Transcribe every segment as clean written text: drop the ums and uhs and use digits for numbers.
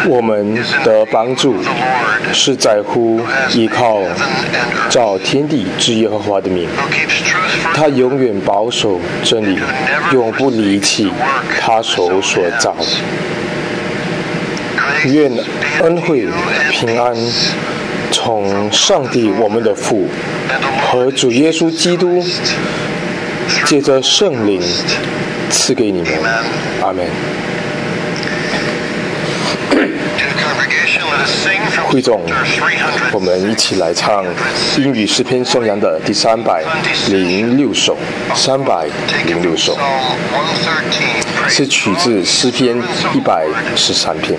我们的帮助是在乎依靠造天地之耶和华的名，他永远保守真理，永不离弃他手所造的。愿恩惠平安从上帝我们的父和主耶稣基督借着圣灵赐给你们。阿们。会众，我们一起来唱英语诗篇颂扬的第306首。306首是取自诗篇113篇，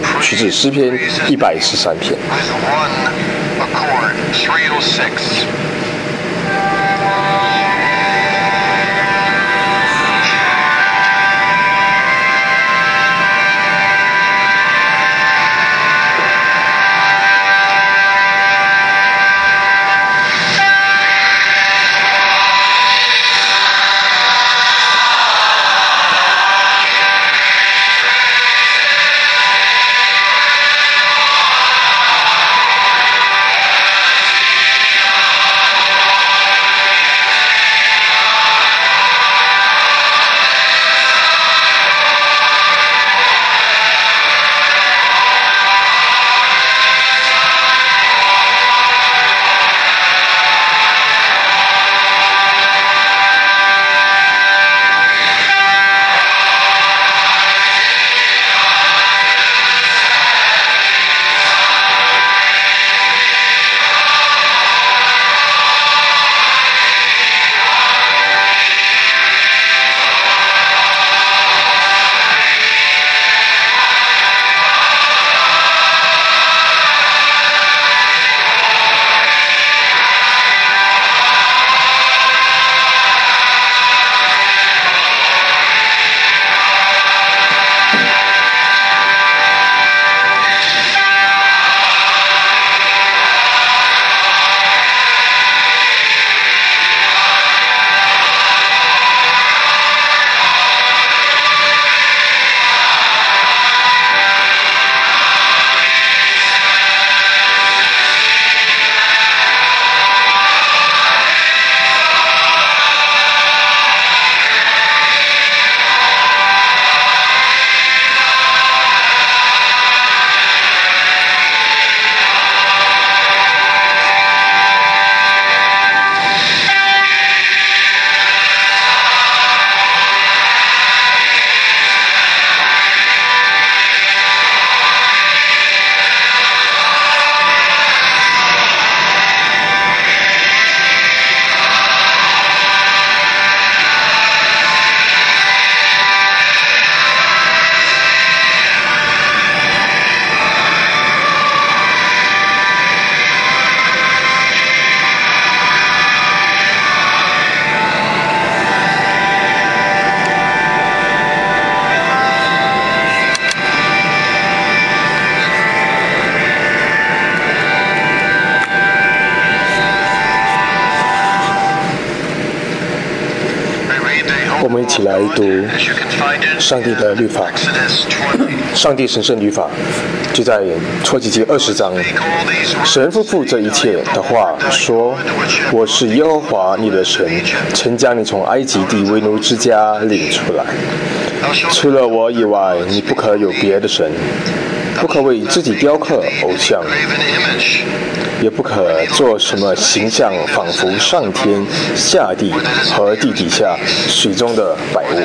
我们一起来读上帝的律法，上帝神圣律法，就在出埃及记20章。神吩咐这一切的话说：“我是耶和华你的神，曾将你从埃及地为奴之家领出来。除了我以外，你不可有别的神，不可为自己雕刻偶像。”也不可做什么形象，仿佛上天、下地和地底下水中的百物。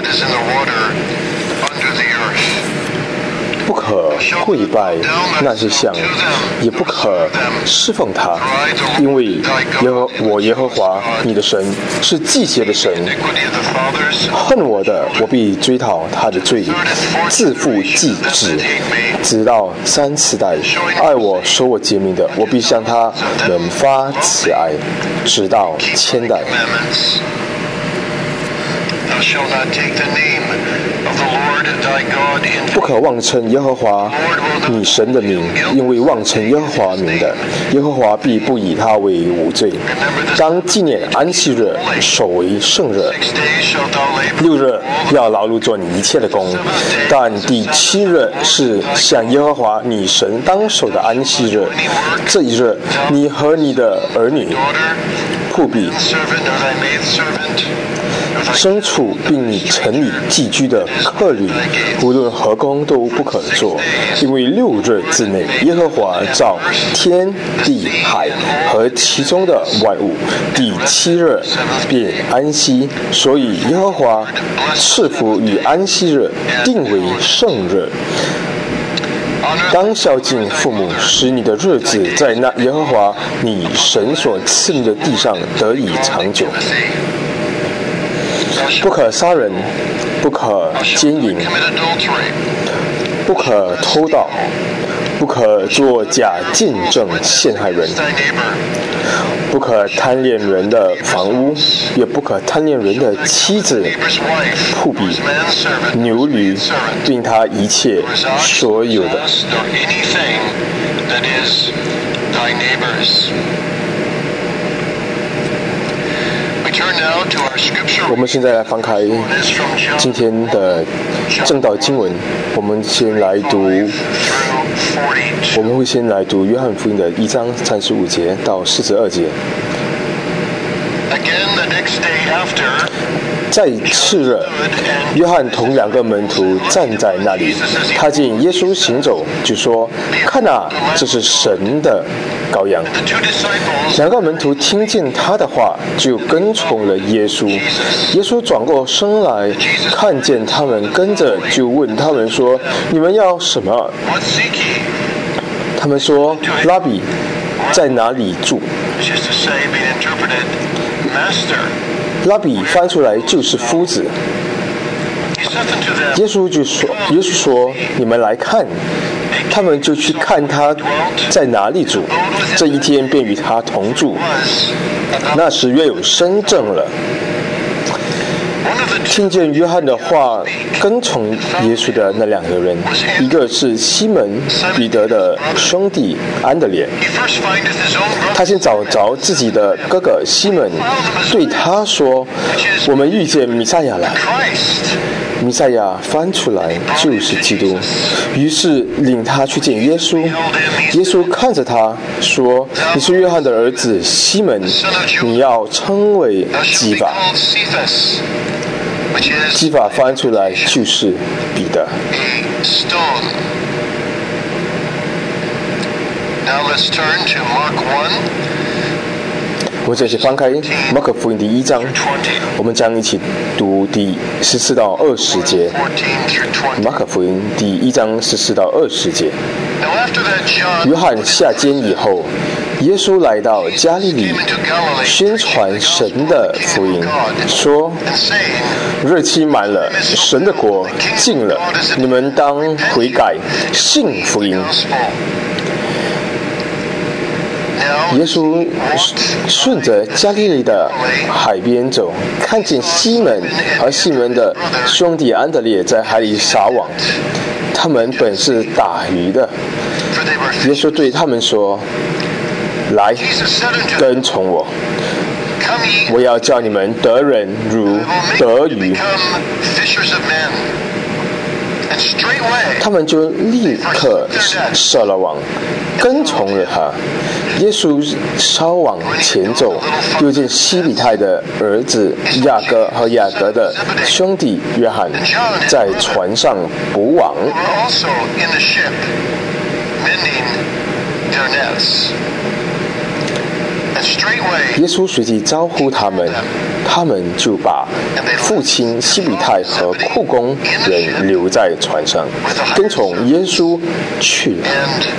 不可跪拜那些像，也不可侍奉他，因为耶和华你的神是忌邪的神。恨我的，我必追讨他的罪，自负祭止，直到3次代；爱我、守我诫命的，我必向他们发慈爱，直到1000代。 不可妄称耶和华你神的名，因为妄称耶和华名的，耶和华必不以他为无罪。当纪念安息日，守为圣日。6日要劳碌做你一切的工，但第7日是向耶和华你神当守的安息日。这一日，你和你的儿女、仆婢、牲畜，并你城里寄居的客旅，无论何工都不可做，因为6日之内，耶和华造天地海和其中的万物，第7日便安息，所以耶和华赐福与安息日定为圣日。当孝敬父母，使你的日子在那耶和华你神所赐你的地上得以长久。不可杀人，不可奸淫，不可偷盗，不可作假见证陷害人，不可贪恋人的房屋，也不可贪恋人的妻子、仆婢、牛驴，并他一切所有的。我们现在来翻开今天的正道经文，我们会先来读约翰福音的1章35节到42节。在次日，约翰同2个门徒站在那里，他见耶稣行走，就说：“看啊，这是神的羔羊。”2个门徒听见他的话，就跟从了耶稣。耶稣转过身来，看见他们跟着，就问他们说：“你们要什么？”他们说：“拉比，在哪里住？”拉比翻出来就是夫子。耶稣说：“你们来看。”他们就去看他在哪里住，这一天便与他同住。那时约有申正了。听见约翰的话，跟从耶稣的那2个人，一个是西门彼得的兄弟安德烈。他先找着自己的哥哥西门，对他说：“我们遇见弥赛亚了。”弥赛亚翻出来就是基督，于是领他去见耶稣。耶稣看着他说：“你是约翰的儿子西门，你要称为基法。”基法翻出来就是彼得。我们这次翻开马可福音第1章，我们将一起读第14到20节。马可福音第1章14到20节。约翰下监以后，耶稣来到加利利，宣传神的福音，说：“日期满了，神的国近了，你们当悔改，信福音。”耶稣顺着加利利的海边走，看见西门和西门的兄弟安德烈在海里撒网，他们本是打鱼的。耶稣对他们说：“来，跟从我，我要叫你们得人如得鱼。”他们就立刻设了网，跟从了他。耶稣稍往前走，又见西比泰的儿子雅各和雅各的兄弟约翰在船上补网。耶稣随即招呼他们，他们就把父亲西比泰和库工人留在船上，跟从耶稣去了。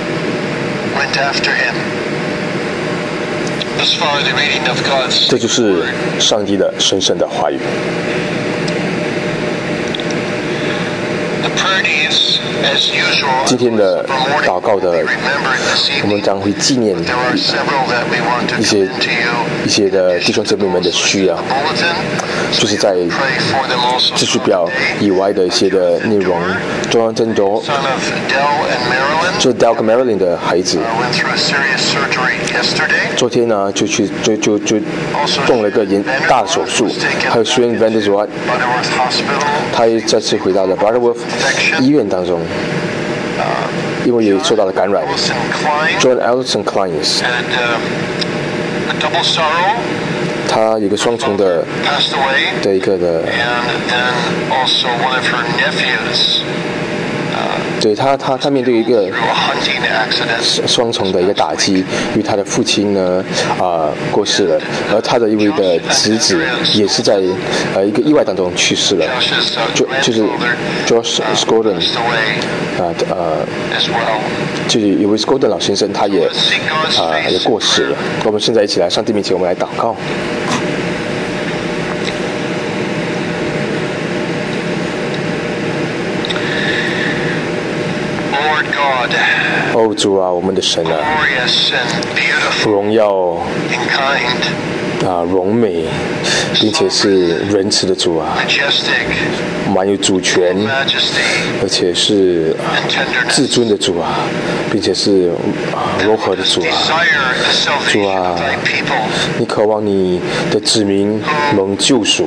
这就是上帝的神圣的话语。 今天的祷告的，我们将会纪念一些的弟兄姊妹们的需要，就是在秩序表以外的一些的内容。Jonathan Doe， 就是 Dell 跟 Marilyn 的孩子，昨天呢就动了一个大手术，还有 Shane Vanderswaard， 他也再次回到了 Butterworth 医院当中，因为也受到了感染。John Allison Kleins， 他有一个双重的一个的，对他面对一个双重的一个打击，因为他的父亲呢过世了，而他的一位的侄子也是在一个意外当中去世了，就是 Josh Gordon 就是有位 Gordon 老先生，他也过世了。我们现在一起来上帝面前，我们来祷告。主啊，我们的神啊，荣耀荣美，并且是仁慈的主啊，满有主权，而且是至尊的主啊，并且是柔和的主啊。主啊，你渴望你的子民蒙救赎，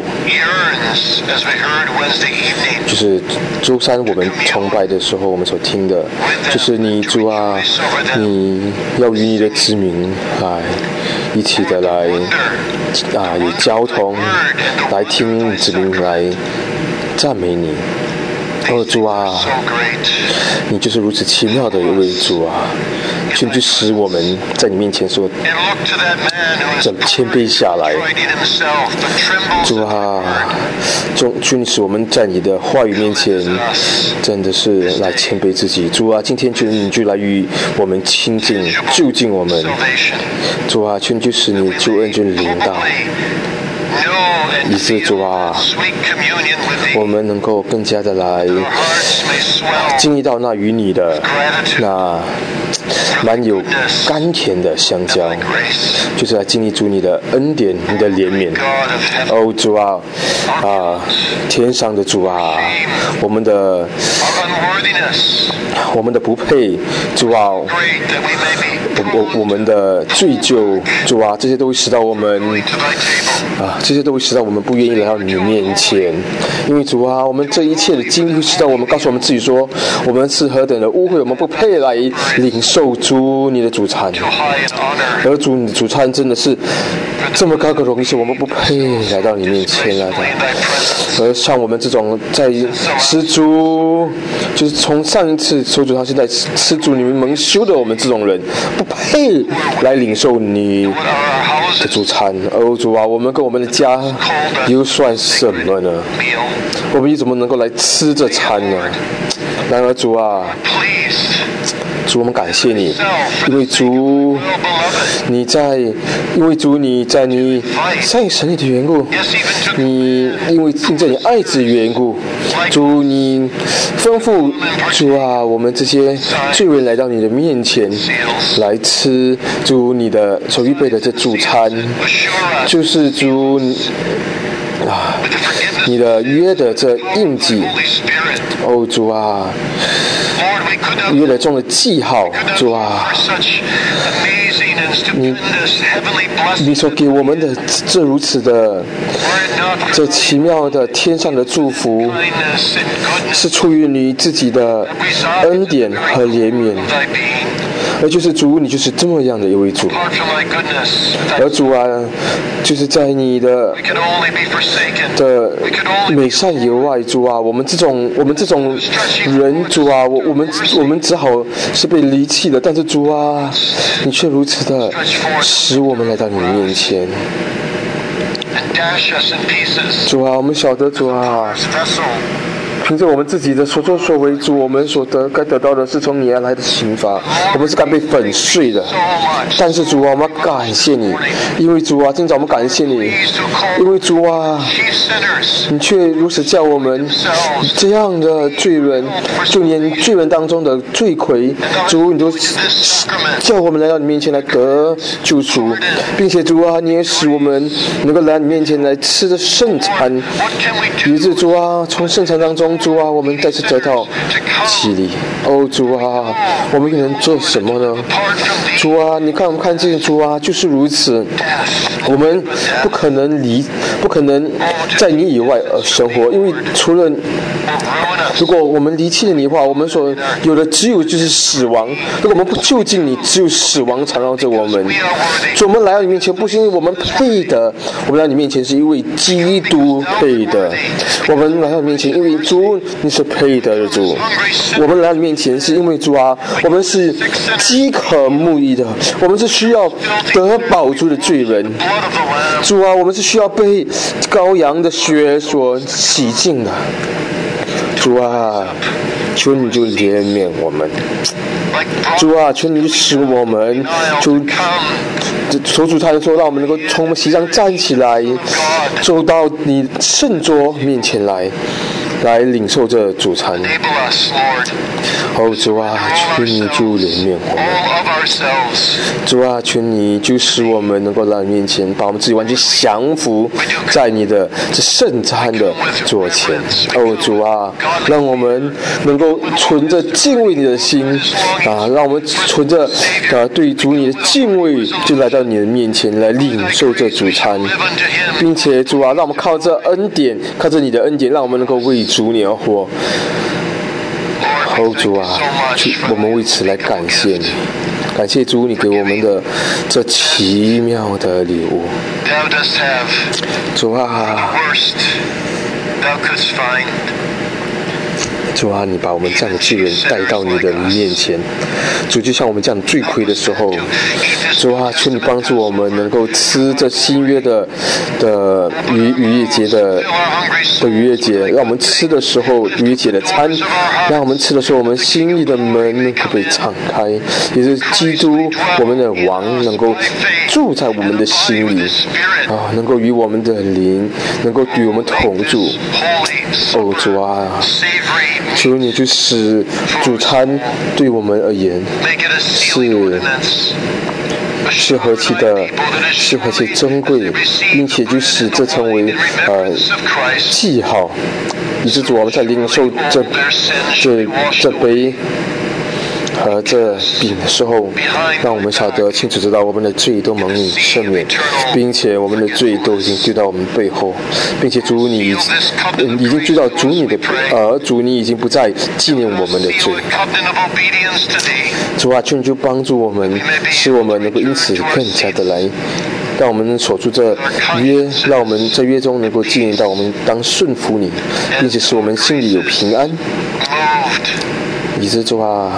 就是周三我们崇拜的时候我们所听的，就是你主啊，你要与你的子民一起的来有交通，来听子民来赞美你。主啊，你就是如此奇妙的一位主啊，甚至使我们在你面前说谦卑下来。主啊，就使我们在你的话语面前真的是来谦卑自己。主啊，今天求你就来与我们亲近，就近我们。主啊，求你就使你救恩就临到，以致主啊，我们能够更加的来经历到那与你的那蛮有甘甜的相交，就是来经历主你的恩典，你的怜悯。主啊，天上的主啊，我们的不配，主啊，我们的罪疚，主啊，这些都会使到我们不愿意来到你面前，因为主啊，我们这一切的经历会使到我们告诉我们自己说，我们是何等的污秽，我们不配来领受主你的主餐，而主你的主餐真的是这么高的荣幸，我们不配来到你面前来的。而像我们这种在吃主，就是从上一次受主到现在吃主你们蒙羞的我们这种人，不配来领受你的主餐。主啊，我们跟我们的家又算什么呢？我们又怎么能够来吃这餐呢？然而主啊，主，我们感谢你，因为主你在神里的缘故，因为在你爱子的缘故，主你吩咐主啊，我们这些罪人来到你的面前来吃主你的所预备的这主餐，就是主你的约的这印记。主啊，约的中的记号，主啊，你所给我们的这如此的这奇妙的天上的祝福，是出于你自己的恩典和怜悯，而就是主，你就是这么样的一位主。而主啊，就是在你的美善以外，主啊，我们这种人，主啊，我们只好是被离弃的，但是主啊，你却如此的使我们来到你面前。主啊，我们晓得主啊， 凭着我们自己的所作所为，主，我们该得到的是从你而来的刑罚，我们是该被粉碎的。但是主啊，我们感谢你，因为主啊，今早我们感谢你，因为主啊，你却如此叫我们这样的罪人，就连罪人当中的罪魁，主，你都叫我们来到你面前来得救赎，并且主啊，你也使我们能够来到你面前来吃着圣餐，以致主啊，从圣餐当中，主啊，我们再次得到激励。哦，主啊，我们能做什么呢？主啊，你看我们看见主啊，就是如此，我们不可能在你以外而生活，因为除了如果我们离弃了你的话，我们所有的只有就是死亡。如果我们不就近你，只有死亡缠绕着我们。主，我们来到你面前不是因为我们配的，我们来到你面前是因为基督配的。我们来到你面前，因为主你是配的主。我们来到你面前是因为主啊，我们是饥渴慕义的，我们是需要得饱足的罪人。主啊，我们是需要被羔羊的血所洗净的。主啊，求你就怜悯我们。主啊，求你使我们就求主他说，让我们能够从席上站起来，走到你圣桌面前来领受这主餐。哦，主啊，求你就怜悯我们。主啊，求你就使我们能够来你面前，把我们自己完全降服在你的这圣餐的桌前。哦，主啊，让我们能够存着敬畏你的心啊，让我们存着对主你的敬畏，就来到你的面前来领受这主餐，并且主啊，让我们靠着恩典，靠着你的恩典，让我们能够为主你而活。哦，主啊，我们为此来感谢你，感谢主你给我们的这奇妙的礼物。主啊，主啊，你把我们这样的罪人带到你的面前。主，就像我们这样罪魁的时候，主啊，求你帮助我们能够吃这新约的逾越节的逾越节，让我们吃的时候逾越节的餐，让我们吃的时候我们心里的门可被敞开，也是基督我们的王能够住在我们的心里啊，能够与我们的灵能够与我们同住。哦，主啊，求你就使主餐对我们而言是何其珍贵，并且就使这成为记号，以致主我们在领受这杯和这饼的时候，让我们晓得清楚知道我们的罪都蒙你赦免，并且我们的罪都已经丢到我们背后，并且主你已经追到主你的主你已经不再纪念我们的罪。主啊，求你就帮助我们，使我们能够因此更加的来，让我们守住这约，让我们在约中能够纪念到我们当顺服你，并且使我们心里有平安。以致主啊，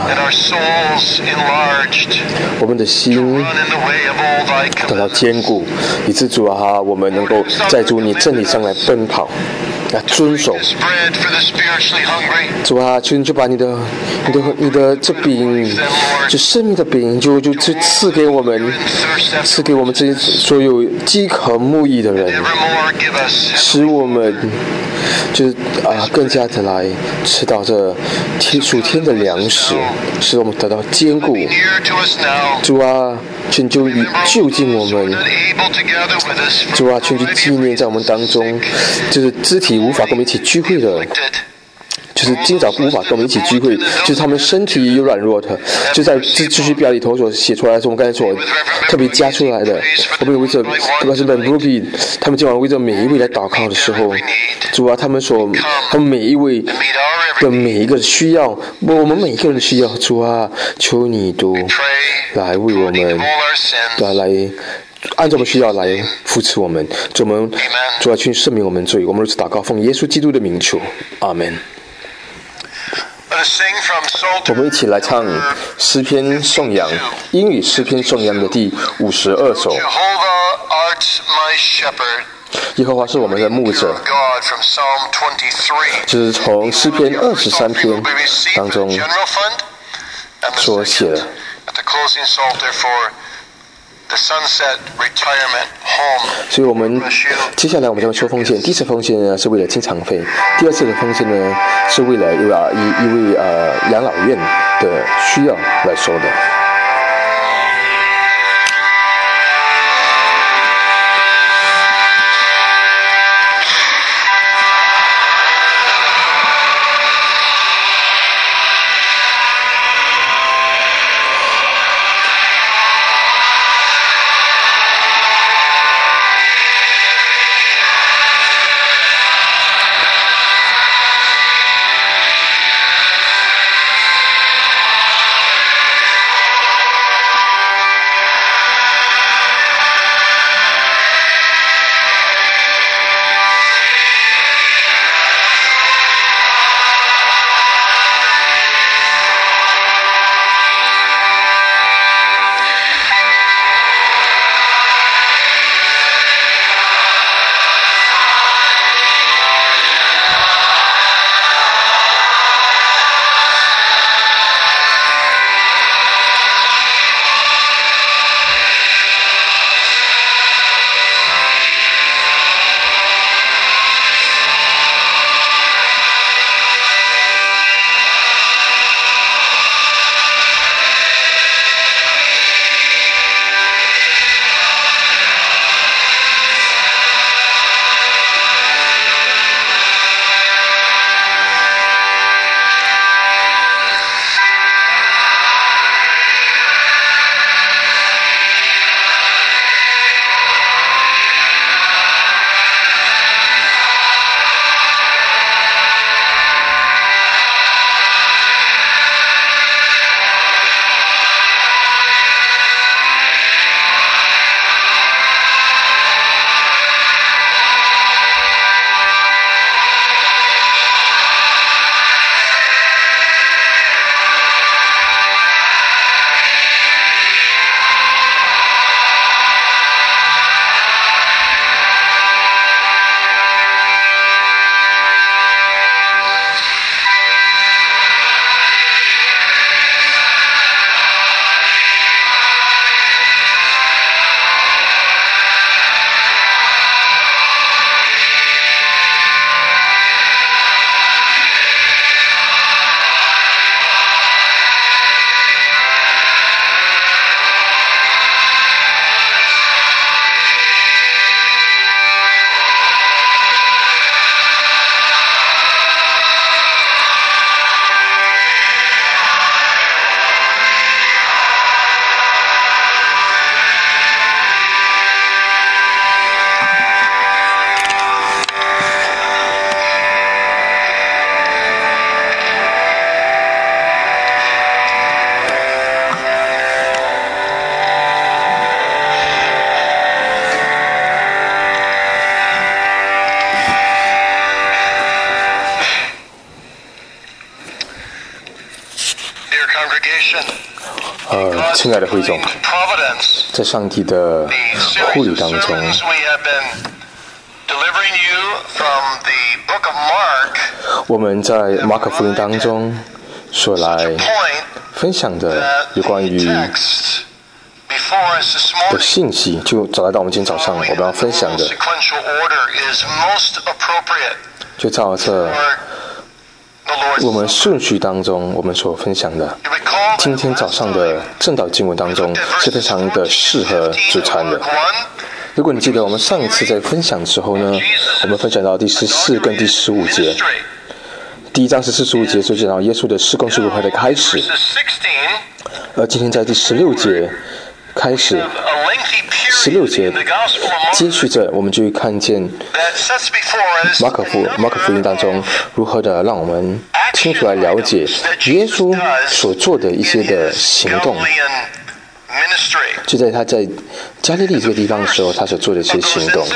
我们的心得到坚固，以致主啊，我们能够在主你真理上来奔跑，来遵守。主啊，求你就把你的这饼，就生命的饼，就赐给我们这些所有饥渴慕义的人，使我们就是更加的来吃到这属天的粮食，使我们得到坚固。主啊，求你就就近我们。主啊，求你就纪念在我们当中，就是肢体无法跟我们一起聚会的，就是今早无法跟我们一起聚会，就是他们身体有软弱的，就在秩序表里头所写出来的，是我们刚才所特别加出来的。我们为着特别是本 Ruby 他们今晚为着每一位来祷告的时候，主啊，他们每一位的每一个需要，我们每一个人的需要，主啊，求你都来为我们来按照我们需要来扶持我们，主啊，去赦免我们罪。我们如此祷告，奉耶稣基督的名求，阿门。我们一起来唱诗篇颂扬，英语诗篇颂扬的第52首。 耶和华是我们的牧者，这是从诗篇23篇当中所写的。所以我们接下来我们将收奉献。第一次奉献呢是为了经常费，第二次的奉献呢是为了一位养老院的需要来收的。 亲爱的会众， 在上帝的护理当中，我们在马可福音当中所来分享的有关于的信息，就找来到我们今天早上我们要分享的，就照着我们顺序当中我们所分享的，今天早上的正道经文当中是非常的适合主餐的。如果你记得我们上一次在分享的时候呢，我们分享到第14跟第15节。第1章是45节，就讲到耶稣的事工是如何的开始。而今天在第16节开始，16节接续着，我们就会看见马可福音当中如何的让我们清楚来了解耶稣所做的一些的行动。就在他在加利利这个地方的时候，他所做的一些行动。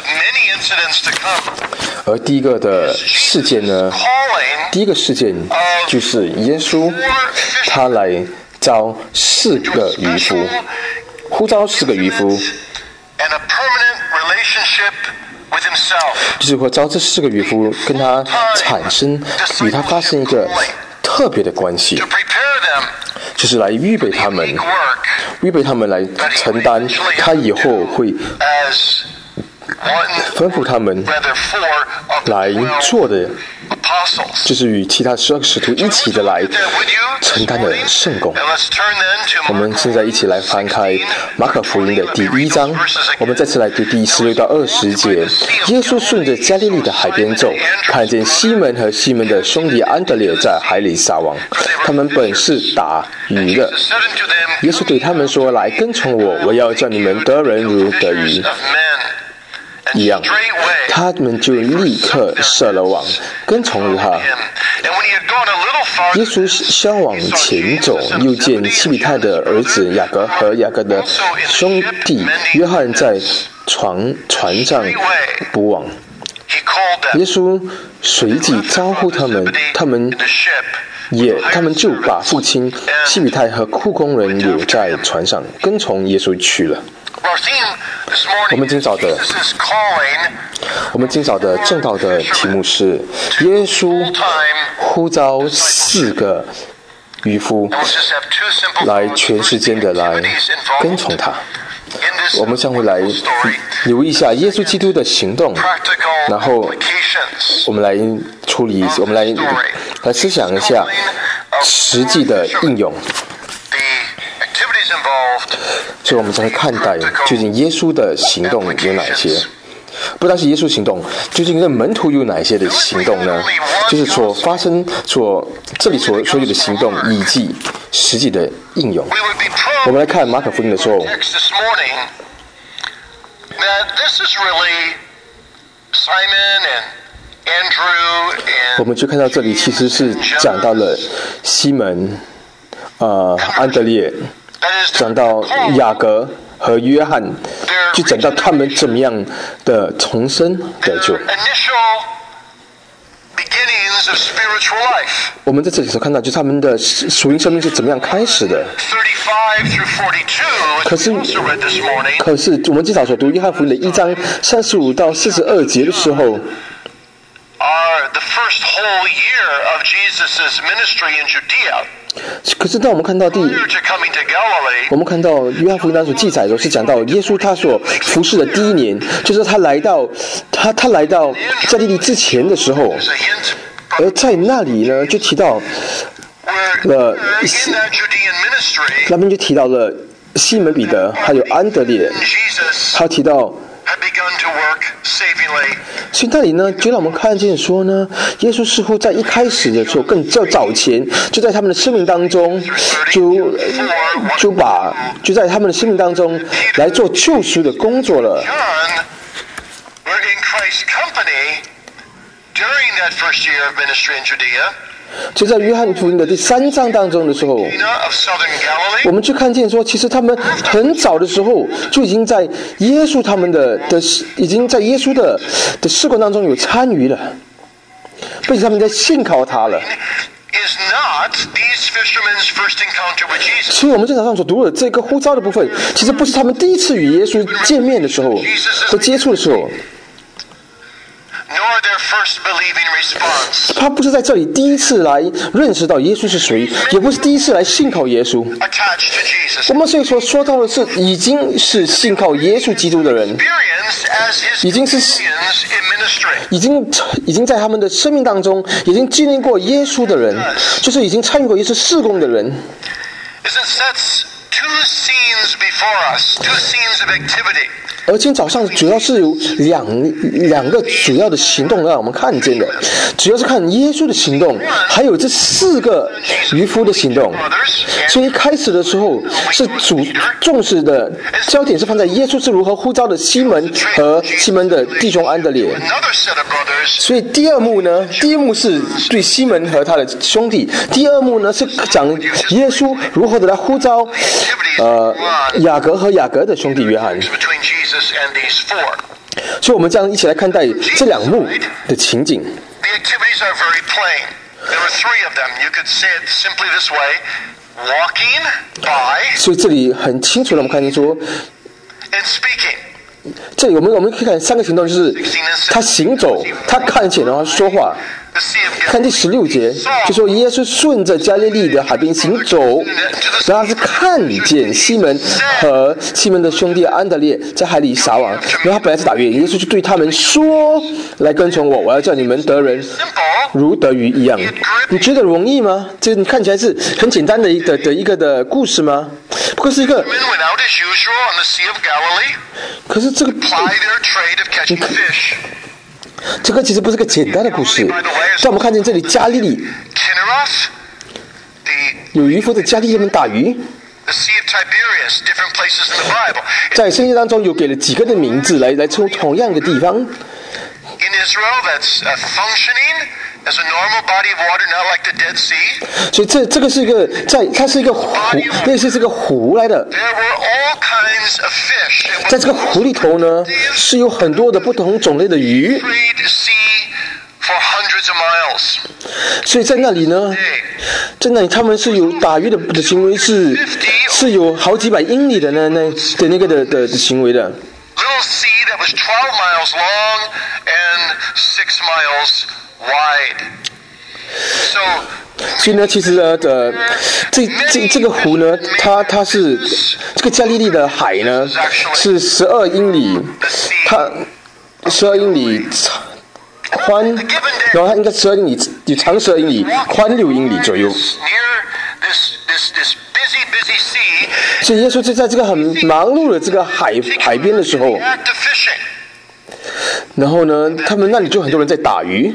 而第一个的事件呢，第一个事件就是耶稣他来招4个渔夫，呼召4个渔夫， 就是会招这4个渔夫跟他产生与他发生一个特别的关系，就是来预备他们来承担他以后会吩咐他们来做的，就是与其他12个使徒一起的来承担的圣工。我们现在一起来翻开马可福音的第1章，我们再次来读第16到20节。耶稣顺着加利利的海边走，看见西门和西门的兄弟安德烈在海里撒网，他们本是打鱼的。耶稣对他们说：“来跟从我，我要叫你们得人如得鱼一样。”他们就立刻设了网，跟从了他。耶稣向往前走，又见西比泰的儿子雅各和雅各的兄弟约翰在船上捕网。耶稣随即招呼他们，他们就把父亲西比泰和雇工人留在船上，跟从耶稣去了。我们今早的正道的题目是耶稣呼召4个渔夫来全时间的来跟从他。我们将会来留意一下耶稣基督的行动，然后我们来思想一下实际的应用。所以我们才会看待究竟耶稣的行动有哪些，不但是耶稣行动，究竟这门徒有哪些的行动呢？就是这里所有的行动以及实际的应用。我们来看马可福音的时候，我们就看到这里其实是讲到了西门、安德烈，讲到雅各和约翰，就讲到他们怎么样的重生得救。我们在这里所看到，就是他们的属灵生命是怎么样开始的。可是我们今早所读约翰福音的1章35到42节的时候，可是当我们看到约翰福音当中所记载的是讲到耶稣他所服侍的第1年，就是他来到加利利之前的时候，而在那里呢就提到了那边就提到了西门彼得还有安德烈，他提到。所以那里呢，就让我们看见说呢，耶稣似乎在一开始的时候，更早前，就在他们的生命当中，就在他们的生命当中来做救赎的工作了。就在约翰福音的第3章当中的时候，我们就看见说，其实他们很早的时候就已经在耶稣他们已经在耶稣的事工当中有参与了，并且他们在信靠他了。所以我们经常上所读的这个呼召的部分，其实不是他们第一次与耶稣见面的时候和接触的时候，他不是在这里第一次来认识到耶稣是谁，也不是第一次来信靠耶稣。我们所以说到的是已经是信靠耶稣基督的人，已经在他们的生命当中已经经历过耶稣的人，就是已经参与过耶稣事工的人。而今天早上主要是有两个主要的行动让我们看见的，主要是看耶稣的行动，还有这4个渔夫的行动。所以一开始的时候是主重视的焦点是放在耶稣是如何呼召的西门和西门的弟兄安德烈。所以第1幕是对西门和他的兄弟，第2幕呢是讲耶稣如何的来呼召雅各和雅各的兄弟约翰。所以我们这样一起来看待这2幕的情景。所以这里很清楚的我们看见说， 这里我们可以看3个行动，就是他行走，他看见，然后说话。看第16节，就说耶稣顺着加利利的海边行走，然后他是看见西门和西门的兄弟安德烈在海里撒网，然后他本来是打鱼，耶稣就对他们说：“来跟从我，我要叫你们得人如得鱼一样。”你觉得容易吗？这你看起来是很简单的一个故事吗？不过是一个，可是这个，这个其实不是个简单的故事。但我们看见这里加利利有渔夫在加利利们打鱼，在圣经当中有给了几个的名字来称同样的地方。所以这个是一个它是一个湖，类似是个湖来的。在这个湖里头呢，是有很多的不同种类的鱼。所以在那里呢，他们是有打鱼的行为是有好几百英里的那个的行为的。所以呢，其实呢这个湖呢，它是这个加利利的海呢是12英里，它12英里宽，然后它应该12英里，长12英里，宽6英里左右。所以耶稣就在这个很忙碌的这个海边的时候，然后呢，他们那里就很多人在打鱼。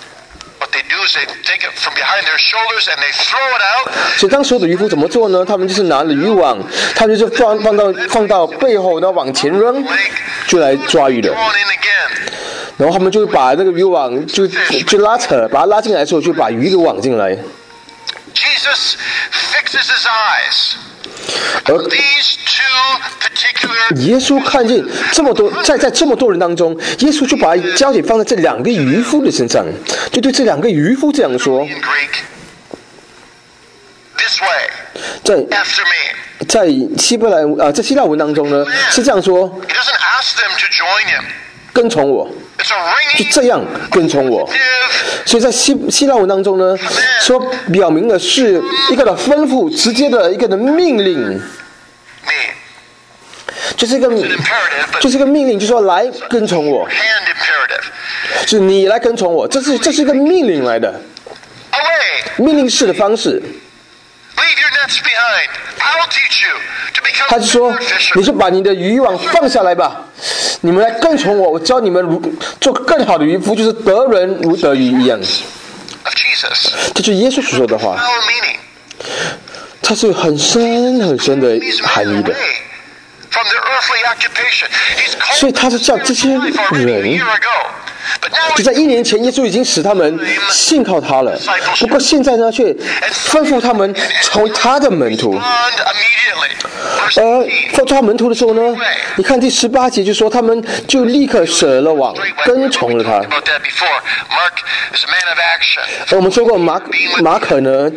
所以当时候的渔夫怎么做呢？他们就是拿了渔网，他们就放到背后，然后往前扔，就来抓鱼的。然后他们就把那个渔网就拉扯，把它拉进来的时候，就把鱼给网进来。而耶稣看见这么多，在这么多人当中，耶稣就把焦点放在这2个渔夫的身上，就对这2个渔夫这样说：在希腊文当中呢，是这样说：跟从我，就这样跟从我。所以在希腊文当中呢，说表明的是一个的吩咐，直接的一个的命令，就是一个命令，就是说来跟从我，就是你来跟从我，这是一个命令来的，命令式的方式。他就说，你就把你的渔网放下来吧，你们来跟从我，我教你们做更好的渔夫，就是得人如得鱼一样。这就是耶稣所说的话，它是很深很深的含义的。所以他是叫这些人，就在1年前，耶稣已经使他们信靠他了。不过现在呢，却吩咐他们成为他的门徒。而吩咐他门徒的时候呢，你看第18节就说，他们就立刻舍了网，跟从了他。而我们说过马可呢，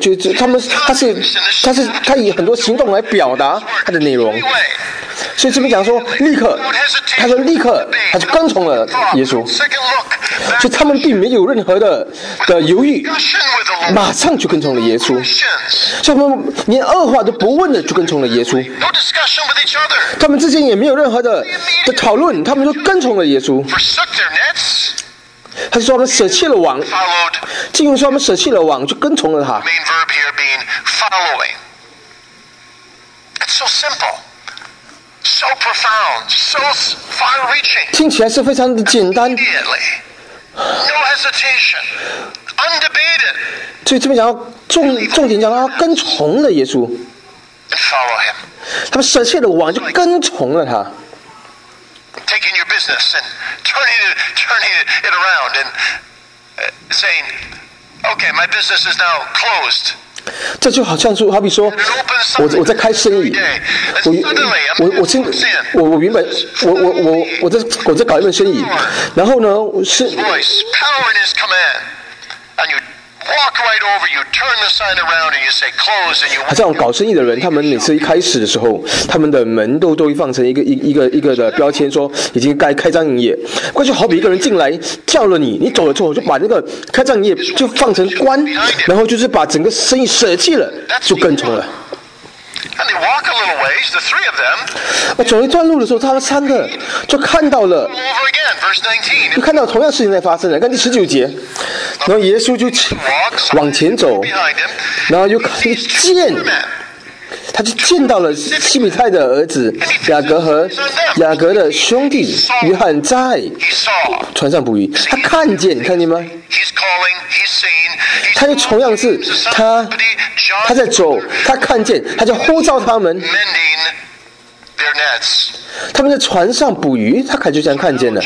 他以很多行动来表达他的内容。所以这边讲说立刻，他说立刻，他就跟从了耶稣。所以他们并没有任何的犹豫，马上就跟从了耶稣。所以他们连二话都不问的就跟从了耶稣。他们之间也没有任何的讨论，他们就跟从了耶稣。他说他们舍弃了网，经文说他们舍弃了网就跟从了他。听起来是非常的简单，所以这边讲到重点讲到他跟从了耶稣，他们舍弃了网就跟从了他。 Taking your business and turning it around and saying, "Okay, my business is now closed." 这就好像说，好比说，我在开生意，我原本我在搞一门生意，然后呢是。 walk right over you, turn the sign around, and you say close, and you. 这种搞生意的人，他们每次一开始的时候，他们的门都会放成一个的标签，说已经该开张营业。过去好比一个人进来叫了你，你走了之后就把那个开张营业就放成关，然后就是把整个生意舍弃了，就跟从了。 And they walk a little ways, the three of them. 走一段路的时候，他们3个就看到了， Over again, verse 19. 就看到同样事情在发生了。看第19节，然后耶稣就往前走，然后又见。他就见到了西比泰的儿子雅各和雅各的兄弟约翰在船上捕鱼，他看见，看见吗？他就同样是他在走，他看见，他就呼召他们。他们在船上捕鱼，他就这样看见了。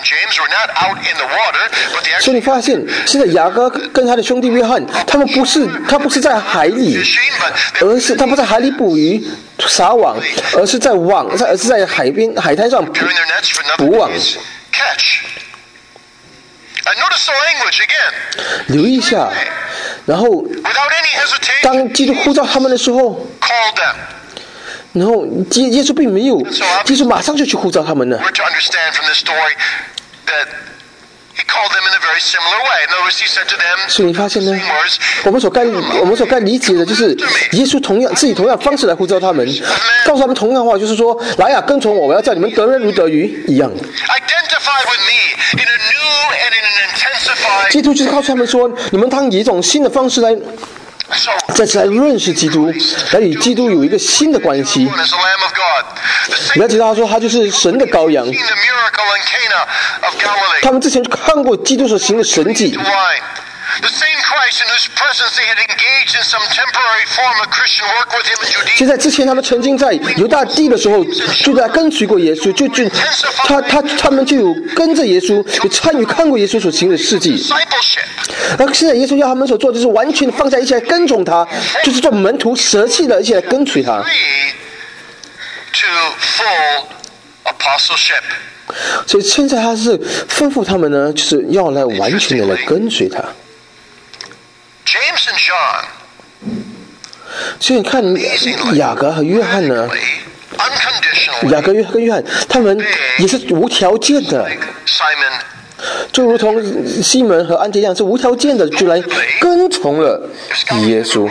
所以你发现，现在雅各跟他的兄弟约翰，他不是在海里，他不在海里捕鱼撒网，而是在海滩上捕网。留意一下，然后当基督呼召他们的时候。然后耶稣并没有，耶稣马上就去呼召他们了。所以你发现呢，我们所该理解的就是耶稣自己同样方式来呼召他们，告诉他们同样的话，就是说，来呀，跟从我，我要叫你们得人如得鱼一样。基督就是告诉他们说，你们当以一种新的方式再次来认识基督，来与基督有一个新的关系。了解到说他就是神的羔羊。他们之前看过基督所行的神迹。现在之前他们曾经在犹大地的时候就在跟随过耶稣，他们就有跟着耶稣，有参与看过耶稣所行的事迹。而现在耶稣要他们所做的就是完全放下一切来跟从他，就是做门徒，舍弃了一切来跟随他。所以现在他是吩咐他们呢，就是要来完全的来跟随他。所以你看雅各和约翰呢，雅各跟约翰他们也是无条件的，就如同西门和安提一样，是无条件的就来跟从了耶稣。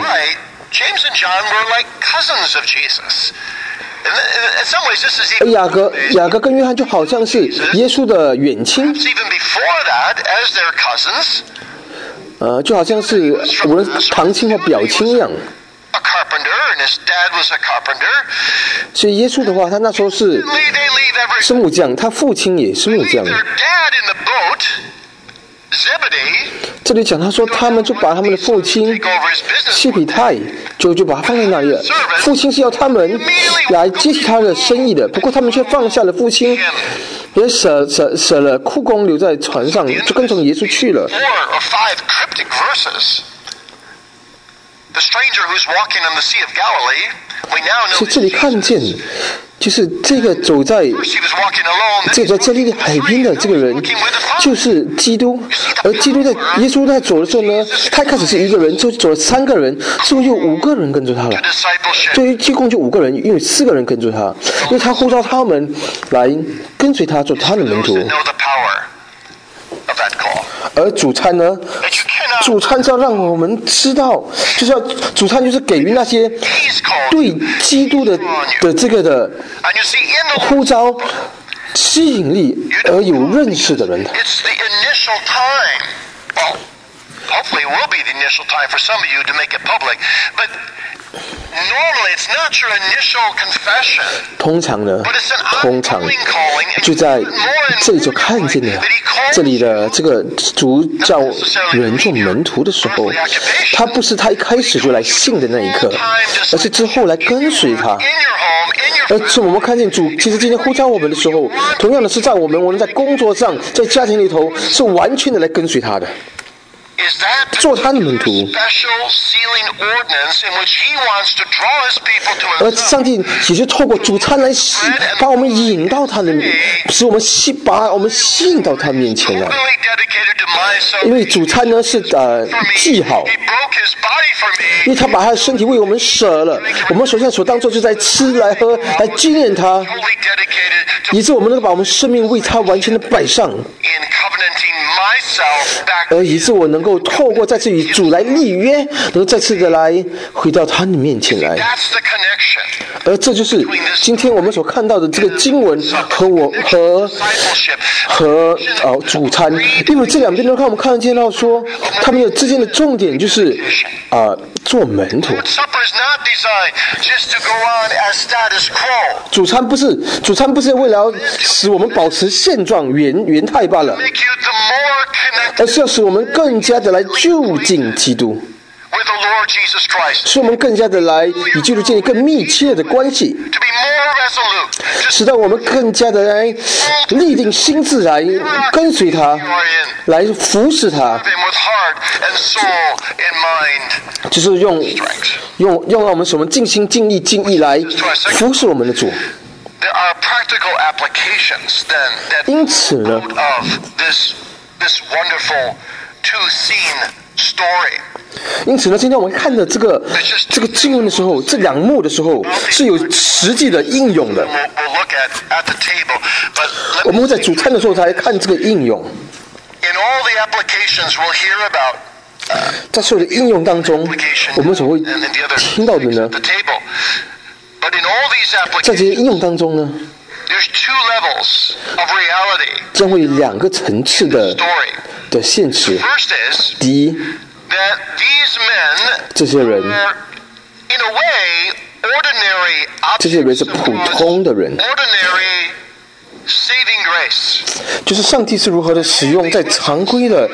而雅各跟约翰就好像是耶稣的远亲，就好像是无论堂亲或表亲一样。所以耶稣的话，他那时候是木匠，他父亲也是木匠。这里讲他说，他们就把他们的父亲西比泰就把他放在那里了。父亲是要他们来接替他的生意的，不过他们却放下了父亲，也舍了苦工，留在船上，就跟从耶稣去了。所以这里看见，就是这个走在加利利海边的这个人，就是基督。而基督耶稣在走的时候呢，他开始是一个人，就走了3个人，最后有5个人跟着他了。所以一共就5个人，因为4个人跟着他，因为他呼召他们来跟随他，做他的门徒。而主餐呢？主餐是要让我们知道，就是要主餐就是给予那些对基督的这个的呼召吸引力而有认识的人。通常就在这里就看见了，这里的这个主叫人做门徒的时候，他不是他一开始就来信的那一刻，而是之后来跟随他。而是我们看见主其实今天呼召我们的时候，同样的是在我们在工作上，在家庭里头是完全的来跟随他的。 做他的门徒。而上帝也是透过主餐来把我们引到他的，使我们把我们吸引到他面前来。因为主餐呢是记号，因为他把他的身体为我们舍了，我们首先所当做就在吃来喝来纪念他，以致我们能够把我们生命为他完全的摆上，而以致我能够透过再次与主来立约，能够再次的来回到他的面前来。而这就是今天我们所看到的这个经文和主餐，因为这两边都看我们看得见到说，他们之间的重点就是做门徒。主餐不是为了使我们保持现状原态罢了，而是要使我们更加的来就近基督，使我们更加的来与基督建立更密切的关系，使到我们更加的来立定心志来跟随他，来服侍他，就是用我们什么尽心尽力尽意来服侍我们的主。因此呢，今天我们看的这个经文的时候，这两幕的时候是有实际的应用的。我们会在主餐的时候才看这个应用。在所有的应用当中，我们所会听到的呢，在这些应用当中呢，将会有两个层次的现实。第一，这些人是普通的人，就是上帝是如何的使用在常规的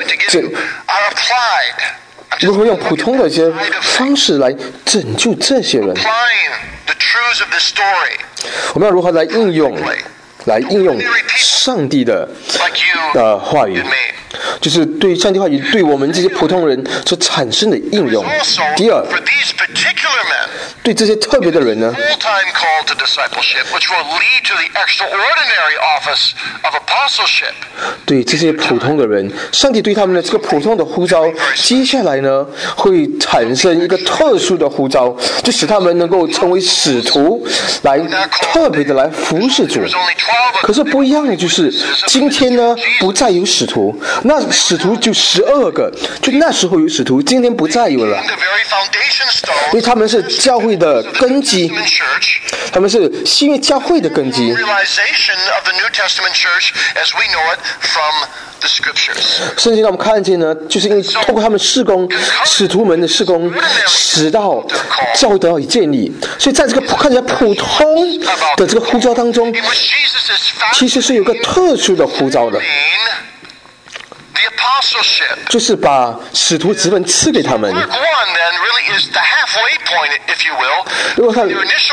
如何用普通的一些方式来拯救这些人。我们要如何来应用上帝的话语，就是对上帝话语对我们这些普通人所产生的应用。第二，对这些特别的人呢，对这些普通的人，上帝对他们的这个普通的呼召，接下来呢会产生一个特殊的呼召，就使他们能够成为使徒，来特别的来服侍主。可是不一样的就是，今天呢不再有使徒，那使徒就12个，就那时候有使徒，今天不再有了，因为他们是教会的根基，他们是新约教会的根基。圣经让我们看见呢，就是因为透过他们事工，使徒们的事工，使到教会得到建立，所以在这个看起来普通的这个呼召当中，其实是有个特殊的呼召的，就是把使徒职分赐给他们。如果看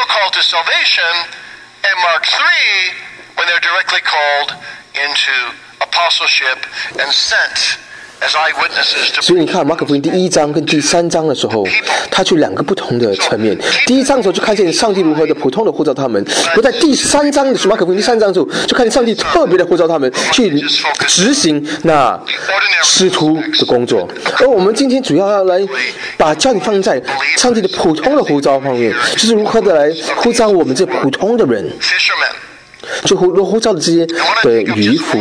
所以你看马可福音第1章跟第3章的时候，它就两个不同的层面。第1章的时候就看见上帝如何的普通的呼召他们，而在第3章的时候，马可福音第3章的时候就看见上帝特别的呼召他们去执行那使徒的工作。而我们今天主要要来把焦点放在上帝的普通的呼召方面，就是如何的来呼召我们这普通的人，就呼召的这些的渔夫。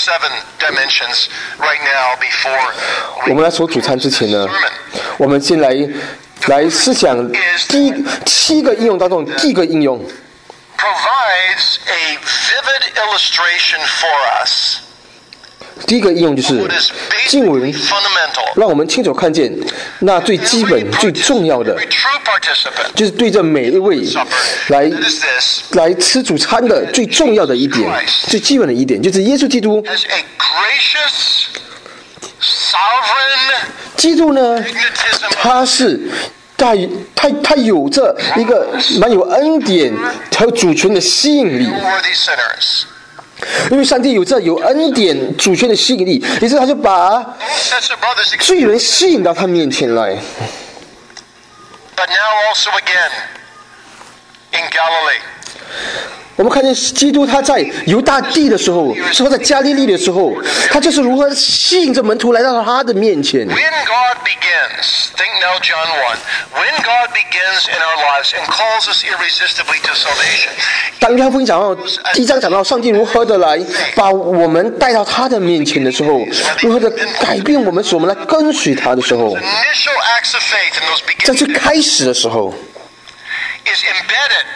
我们来说主餐之前呢，我们先来思想7个应用当中第一个应用。第一个应用就是经文让我们清楚看见那最基本最重要的，就是对着每一位来吃主餐的最重要的一点，最基本的一点，就是耶稣基督。基督呢，他是他有着一个蛮有恩典还有主权的吸引力。 因为上帝有恩典主权的吸引力，于是他就把罪人吸引到他面前来。 But now also again in Galilee. 我们看见基督他在犹大地的时候，说在加利利的时候，他就是如何吸引着门徒来到他的面前。 When God begins, think now John 1, when God begins in our lives and calls us irresistibly to salvation. 当约翰福音讲到第1章讲到上帝如何的来把我们带到他的面前的时候，如何的改变我们，使我们来跟随他的时候， Initial acts of faith in those 在 beginning 最开始的时候， is embedded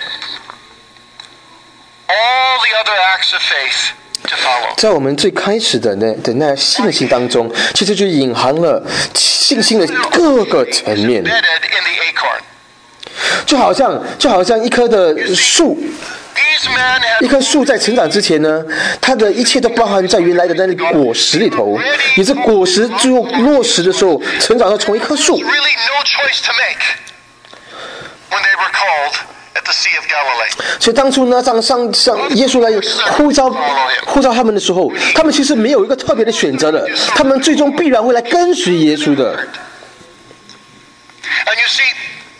all the other acts of faith to follow. 在我们最开始的那信心当中，其实就隐含了信心的各个层面， Embedded in the acorn. 就好像一棵的树。 These men 一 had 棵树在成长之前呢，它的一切都包含在原来的那个果实里头。也是果实最后落实的时候，成长到从一棵树。 really no choice to make when they were called at the Sea of Galilee. 所以当初呢，上耶稣来呼召他们的时候，他们其实没有一个特别的选择的，他们最终必然会来跟随耶稣的。 And you see,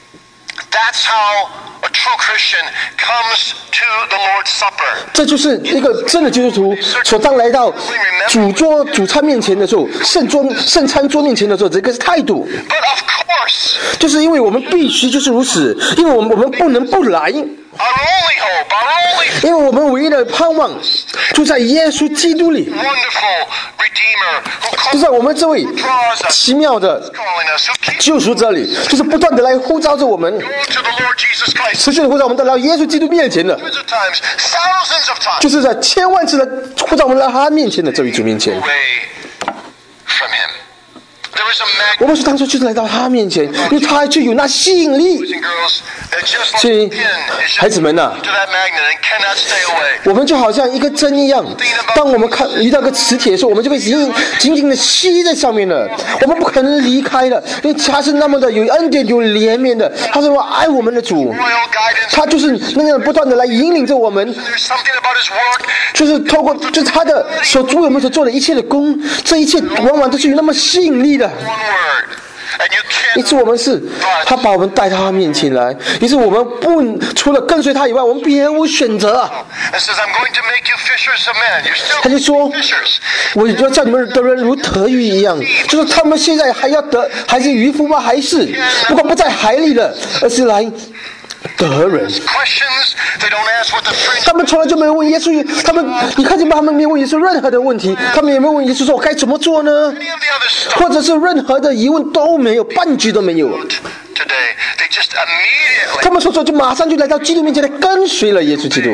that's how a true Christian comes to the Lord's Supper. 这就是一个真的基督徒所当来到主餐面前的时候，圣餐桌面前的时候，这个是态度。 But of course, 就是因为我们必须就是如此，因为我们不能不来。 our only hope, our only 因为我们唯一的盼望就在耶稣基督里， wonderful Redeemer who 就 calls 在我们这位奇妙的 calling us, who keeps 救赎者里，就是不断的来呼召着我们， going to the Lord Jesus Christ 持续的呼召我们到耶稣基督面前的， hundreds of times, thousands of times 就是在千万次的呼召我们到他面前的这位主面前。 away from Him. There is a 我们是当初就是来到他面前，因为他就有那吸引力。 magnet, girls, that just 所 like 以 a pin is 孩子们呐、 to that magnet and cannot stay away. 我们就好像一个针一样，当我们遇到个磁铁的时候，我们就被紧紧的吸在上面了，我们不可能离开了，因为他是那么的有恩典、有怜悯的，他是爱我们的主， Royal guidance. 他就是那样不断的来引领着我们， There's something about His work. 就是透过就是他的为我们所做的一切的功，这一切往往都是有那么吸引力的。 One word. And you 因 can't. 此我们是他把我们带到他面前来，因此我们不除了跟随他以外，我们别无选择啊。 And says, I'm going to make you fishers of men. You're still 他就说 fishers. 我要叫你们的人如得鱼一样，就是他们现在还是渔夫吗？还是不过不在海里了，而是来得人。 Questions they don't ask what the fringe. 他们从来就没有问耶稣，你看见吗？他们没有问耶稣任何的问题，他们也没有问耶稣说我该怎么做呢？ Any of the other stuff 或者是任何的疑问都没有，半句都没有。 today. They just immediately 他们说就马上就来到基督面前来跟随了耶稣基督，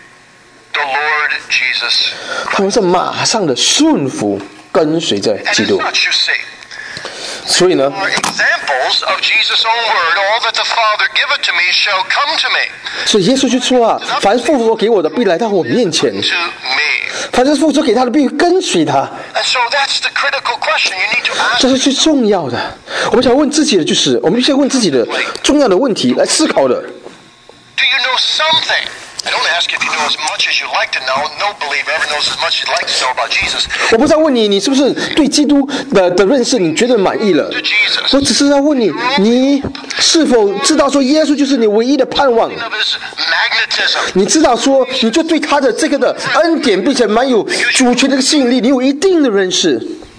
the Lord Jesus. 他们是马上的顺服跟随着 And 基 as 督。 such, you see, 所以呢， are examples of Jesus' own word. All that the Father giveth to me shall come to me. 所以耶稣就说啊，凡父所给我的，必来到我面前； To me. 凡是父所给他的，必跟随他。 And so that's the critical question you need to ask. 这是最重要的。我们想问自己的，就是我们必须要问自己的重要的问题来思考的。 Do you know something? I don't ask if you know as much as you like to know. No believer ever knows as much as you'd like to know about Jesus. 我不是要问你，你是不是对基督的认识你觉得满意了？ To Jesus. 我只是要问你，你是否知道说耶稣就是你唯一的盼望？ Of his magnetism. 你知道说你就对他的这个的恩典，并且蛮有主权的吸引力，你有一定的认识，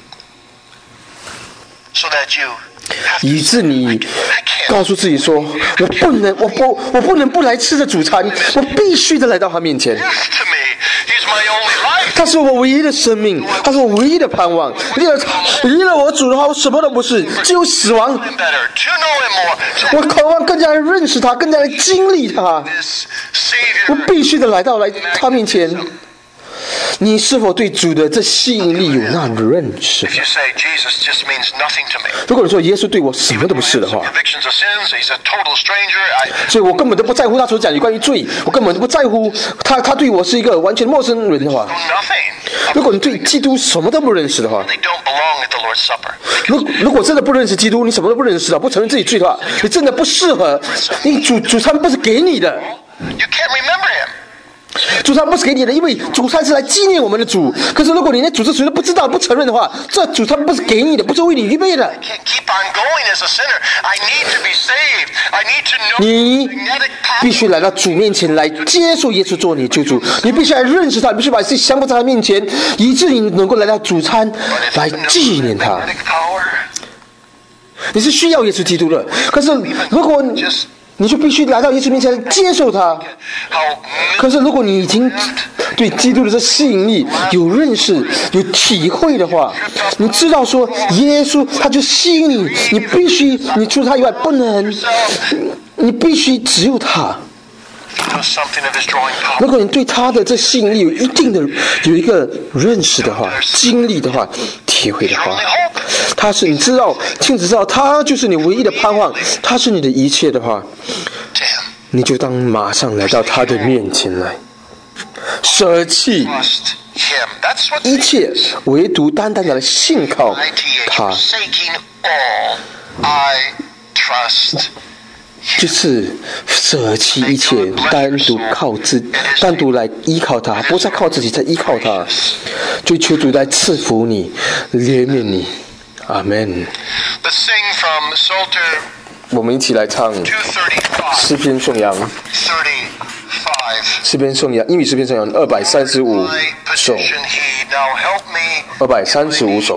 So that you have to 以致你告诉自己说，我不能不来吃这主餐，我必须的来到他面前。 Yes to me. He's my only life. 他是我唯一的生命，他是我唯一的盼望。离了我主的话，我什么都不是，只有死亡。 Him better. To know him more. 我渴望更加的认识他，更加的经历他。 This 我 Savior. 必须的来他面前。你是否对主的这吸引力有那认识？ If you say Jesus just means nothing to me. 如果你说耶稣对我什么都不是的 Some 话， convictions of sins. He's a total stranger. 所以我根本都不在乎他所讲有关于罪，我根本都不在乎他对我是一个完全陌生人的话。 Nothing. 如果你对基督什么都不认识的话， They don't belong at the Lord's Supper. 如果真的不认识基督，你什么都不认识的，不承认自己罪的话，你真的不适合。你主餐不是给你的， You can't remember him. 主餐不是给你的，因为主餐是来纪念我们的主。可是如果你连主是谁都不知道、不承认的话，这主餐不是给你的，不是为你预备的。你必须来到主面前来接受耶稣做你救主，你必须来认识他，你必须把自己降服在他面前，以致你能够来到主餐来纪念他。你是需要耶稣基督的，可是如果你就必须来到耶稣面前接受他。可是如果你已经对基督的这吸引力有认识、有体会的话，你知道说耶稣他就吸引你，你必须你除了他以外不能，你必须只有他。如果你对他的这吸引力有一个认识的话、经历的话、体会的话，他是你知道，清楚知道他就是你唯一的盼望，他是你的一切的话，你就当马上来到他的面前来，舍弃一切，唯独单单的信靠他。就是舍弃一切，单独来依靠他，不再靠自己，再依靠他。就求主来赐福你，怜悯你，阿门。我们一起来唱诗篇颂扬，诗篇颂扬，英语诗篇颂扬235首，235首。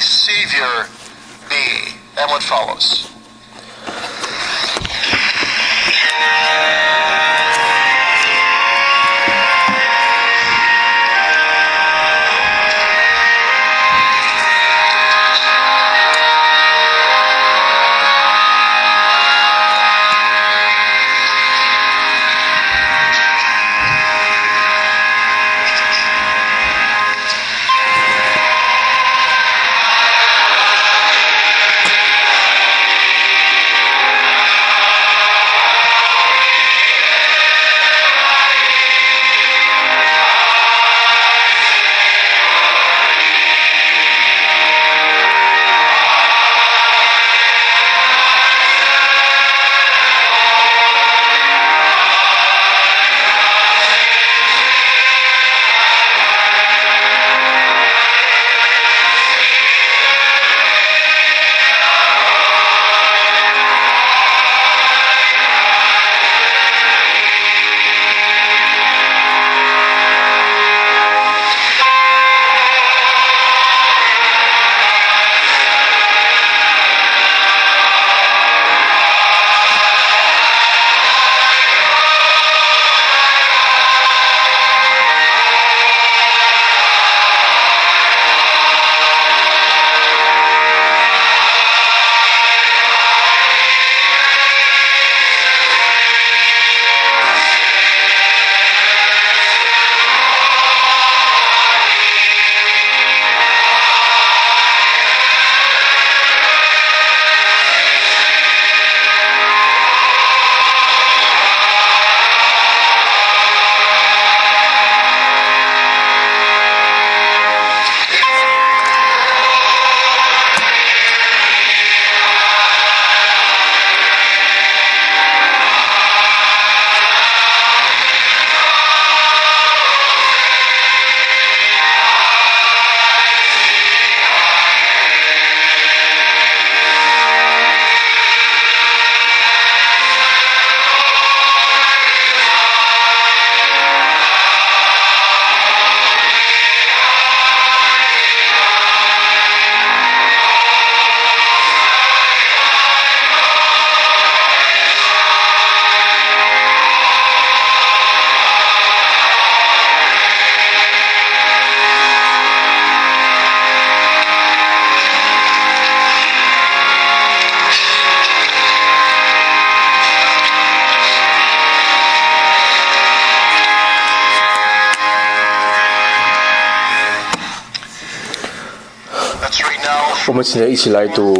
我们现在一起来读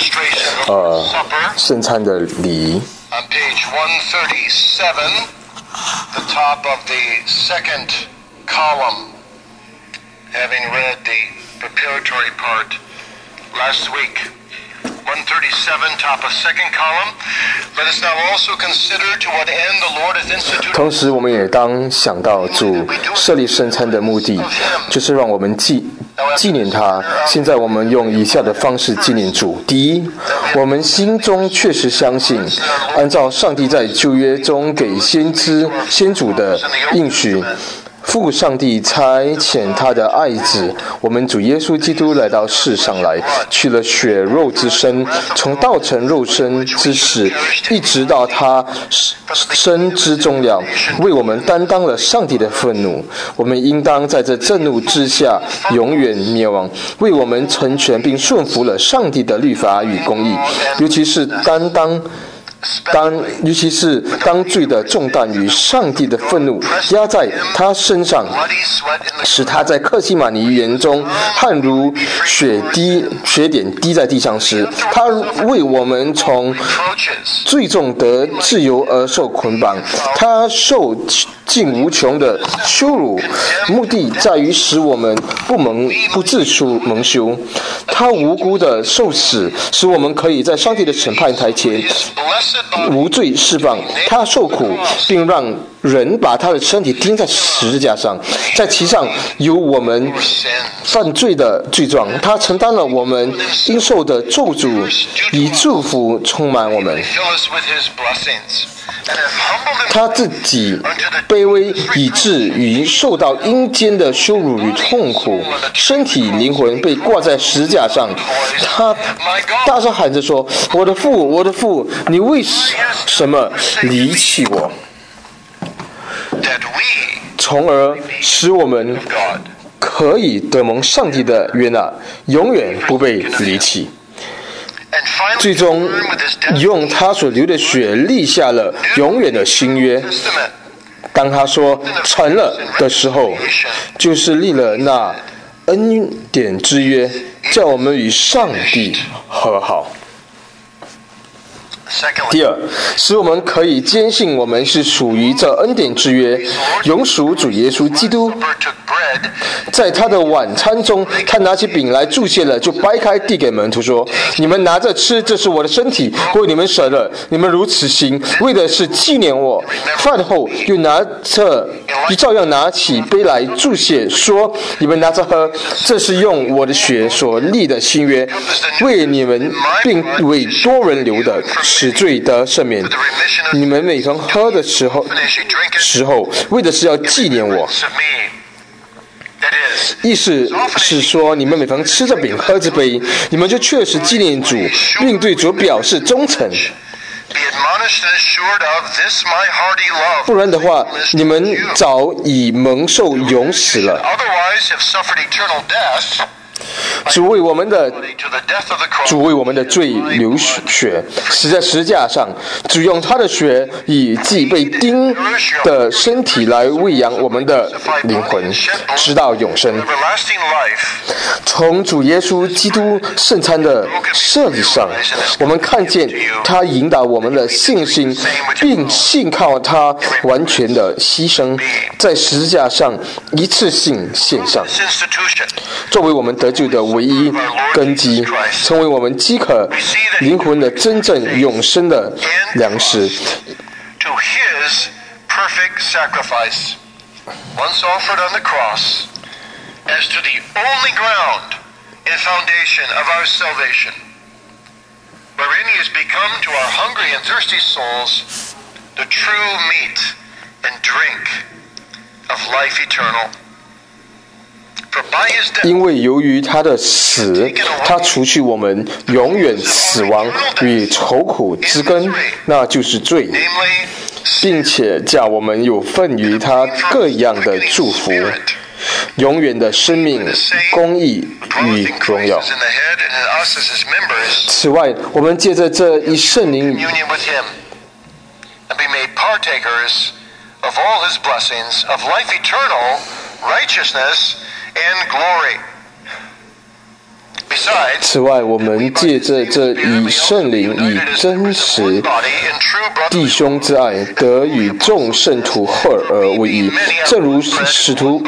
圣餐的礼仪。 On page 137, the top of the second column, having read the preparatory part last week, 137, top of second column. Let us now also consider to what end the Lord has instituted. 同时，我们也当想到主设立圣餐的目的，就是让我们纪念他。现在我们用以下的方式纪念主：第一，我们心中确实相信，按照上帝在旧约中给先祖的应许。父上帝差遣他的爱子，我们主耶稣基督来到世上来，取了血肉之身，从道成肉身之始，一直到他生之终了，为我们担当了上帝的愤怒。我们应当在这震怒之下永远灭亡，为我们成全并顺服了上帝的律法与公义，尤其是当罪的重担与上帝的愤怒压在他身上，使他在客西马尼园中汗如雪点滴在地上时，他为我们从最重得自由而受捆绑，他受尽无穷的羞辱，目的在于使我们不自蒙羞。他无辜的受死，使我们可以在上帝的审判台前无罪释放。他受苦，并让人把他的身体钉在十字架上，在其上有我们犯罪的罪状。他承担了我们应受的咒诅，以祝福充满我们。他自己卑微以至于受到阴间的羞辱与痛苦，身体灵魂被挂在十字架上。他大声喊着说：“我的父，我的父，你为什么离弃我？”从而使我们可以得蒙上帝的悦纳，永远不被离弃。最终用他所流的血立下了永远的新约。当他说成了的时候，就是立了那恩典之约，叫我们与上帝和好。第二，使我们可以坚信我们是属于这恩典之约，永属主耶稣基督。在他的晚餐中，他拿起饼来祝谢了，就掰开递给门徒说：“你们拿着吃，这是我的身体，为你们舍了。你们如此行，为的是纪念我。”饭后又照样拿起杯来祝谢，说：“你们拿着喝，这是用我的血所立的新约，为你们并为多人流的，使罪得赦免。你们每逢喝的时候，为的是要纪念我。”意思是说，你们每逢吃着饼喝着杯，你们就确实纪念主，并对主表示忠诚。不然的话，你们早已蒙受永死了。主为我们的罪流血，死在十字架上。主用他的血以既被钉的身体来喂养我们的灵魂，直到永生。从主耶稣基督圣餐的设计上，我们看见他引导我们的信心，并信靠他完全的牺牲，在十字架上一次性献上，作为我们得救的唯一根基，成为我们饥渴灵魂的真正永生的粮食。 As to the only ground and foundation of our salvation, wherein he has become to our hungry and thirsty souls the true meat and drink of life eternal. 因为由于他的死，他除去我们永远死亡与愁苦之根，那就是罪，并且叫我们有份于他各样的祝福。永远的生命、公义与荣耀。此外，我们借着这一圣灵此外，我们借着这以圣灵以真实弟兄之爱，得与众圣徒合而为一。正如圣使徒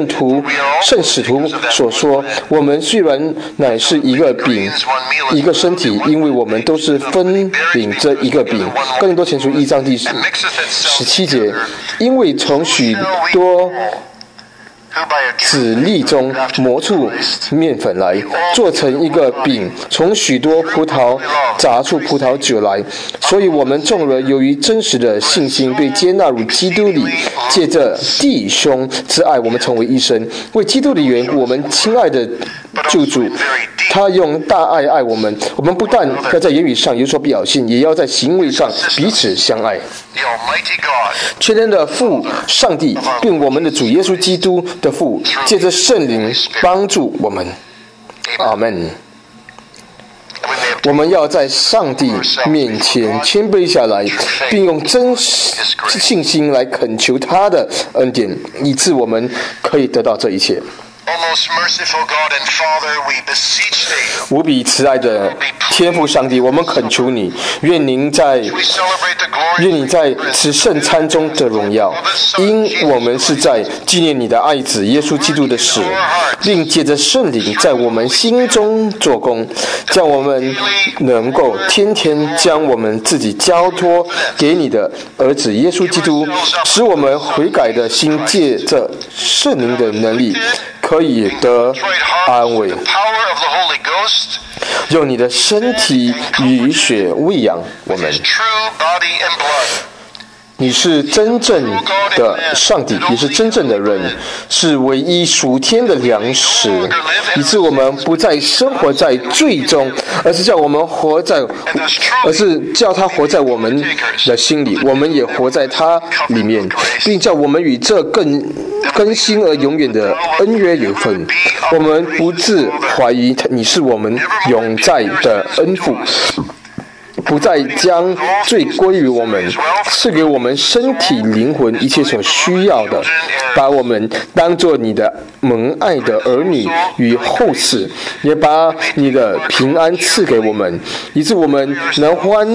所说，我们虽然乃是一个饼，一个身体，因为我们都是分领这一个饼。哥林多前书1章第17节，因为从许多籽粒中磨出面粉来，做成一个饼；从许多葡萄榨出葡萄酒来。所以我们众人由于真实的信心被接纳入基督里，借着弟兄之爱，我们成为一生。为基督的缘故，我们亲爱的救主，他用大爱爱我们。我们不但要在言语上有所表现，也要在行为上彼此相爱。全能的父上帝，并我们的主耶稣基督的父，借着圣灵帮助我们。阿们。我们要在上帝面前谦卑下来，并用真信心来恳求他的恩典，以致我们可以得到这一切。无比慈爱的天父上帝，我们恳求你，愿你在此圣餐中的荣耀，因我们是在纪念你的爱子耶稣基督的死，并借着圣灵在我们心中做工，叫我们能够天天将我们自己交托给你的儿子耶稣基督，使我们悔改的心借着圣灵的能力可以得安慰，用你的身体与血喂养我们。你是真正的上帝，也是真正的人，是唯一属天的粮食，以致我们不再生活在罪中，而是叫他活在我们的心里，我们也活在他里面，并叫我们与这更新而永远的恩约有份。我们不自怀疑你是我们永在的恩父，不再将罪归于我们，赐给我们身体灵魂一切所需要的，把我们当作你的蒙爱的儿女与后嗣，也把你的平安赐给我们，以致我们能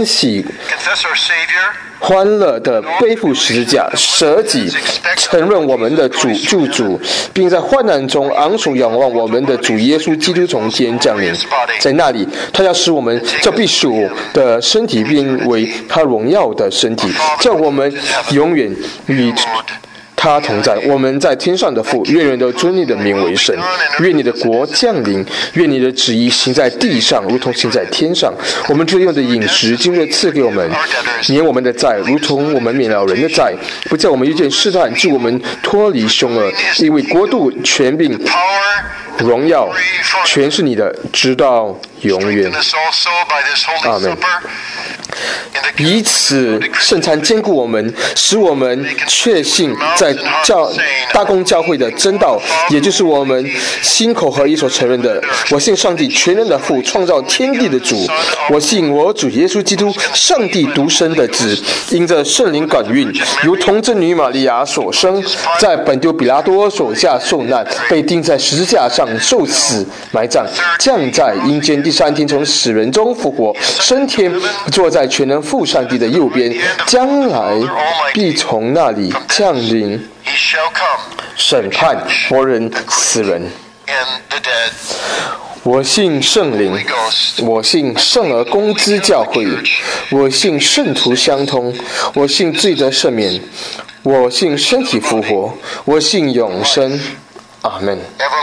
欢乐的背负十字架，舍己，承认我们的救主，并在患难中昂首仰望我们的主耶稣基督从天降临。在那里，他要使我们叫必属的身体变为他荣耀的身体，叫我们永远与他同在。我们在天上的父，愿人都尊你的名为圣。愿你的国降临，愿你的旨意行在地上，如同行在天上。我们日用的饮食，今日赐给我们，免我们的债，如同我们免了人的债，不叫我们遇见试探，救我们脱离凶恶。因为国度、权柄、荣耀，全是你的，直到永远。阿们。以此圣餐坚固我们，使我们确信在大公教会的真道，也就是我们心口合一所承认的。我信上帝全能的父，创造天地的主。我信我主耶稣基督，上帝独生的子，因着圣灵感孕，由童贞女玛利亚所生，在本丢比拉多手下受难，被钉在十字架上受死埋葬，降在阴间，第三天从死人中复活，升天，坐在全能父上帝的右边，将来必从那里降临，审判活人死人。我信圣灵，我信圣而公之教会，我信圣徒相通，我信罪得赦免，我信身体复活，我信永生。阿们。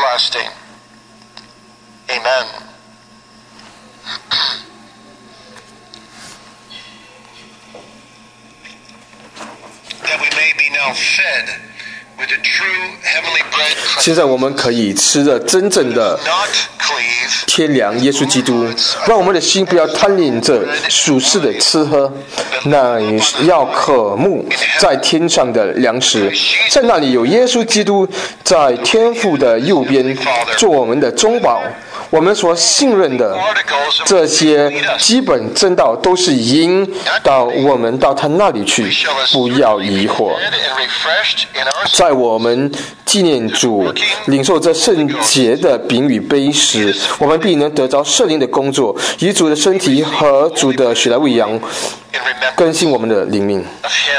现在我们可以吃着真正的天粮耶稣基督，让我们的心不要贪恋着属世的吃喝，那要渴慕在天上的粮食。在那里有耶稣基督在天父的右边做我们的中保， 我们所信任的这些基本真道都是引导我们到他那里去，不要疑惑。在我们纪念主、领受这圣洁的饼与杯时，我们必能得着圣灵的工作，以主的身体和主的血来喂养，更新我们的灵命。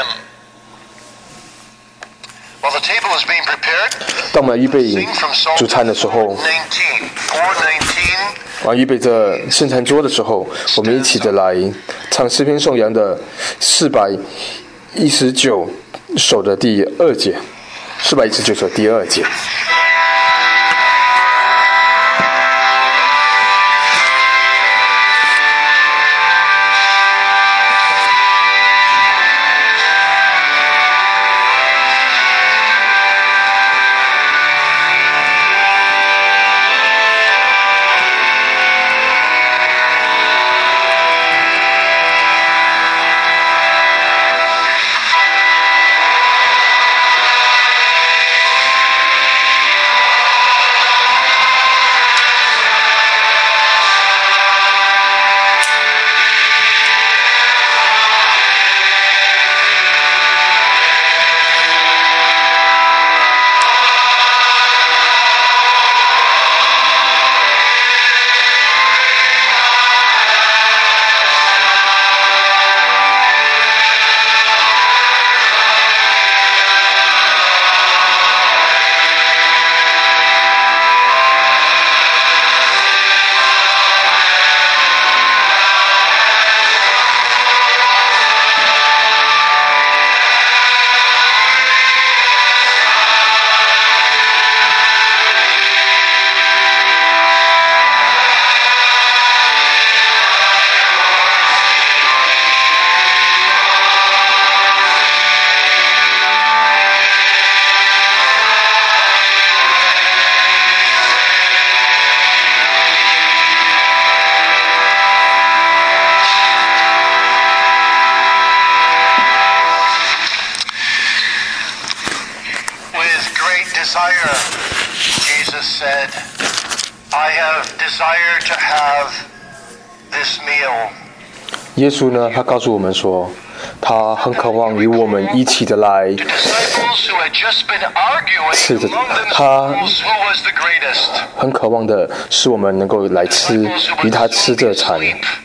当我们预备主餐的时候，预备着圣餐桌的时候，我们一起的来唱诗篇颂扬的419首的第2节，419首第2节。 Jesus said, I have desired to have this meal. 耶稣呢，他告诉我们说，他很渴望与我们一起的来吃的，他很渴望的是我们能够来吃，与他吃这餐。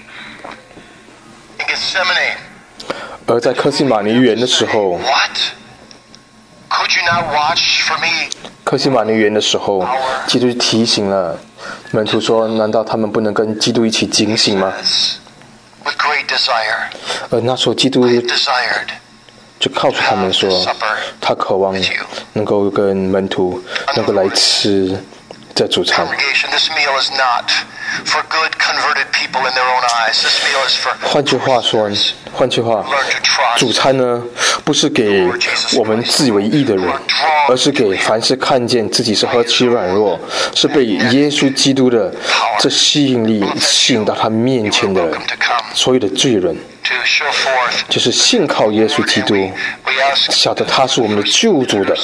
而在客西马尼园的时候，客西马尼园的时候，基督提醒了门徒说：“难道他们不能跟基督一起警醒吗？”而那时候，基督就告诉他们说，他渴望能够跟门徒能够来吃这主餐。换句话，主餐呢，不是给我们自以为义的人，而是给凡是看见自己是何其软弱，是被耶稣基督的这吸引力吸引到他面前的所有的罪人，就是信靠耶稣基督，晓得他是我们的救主的，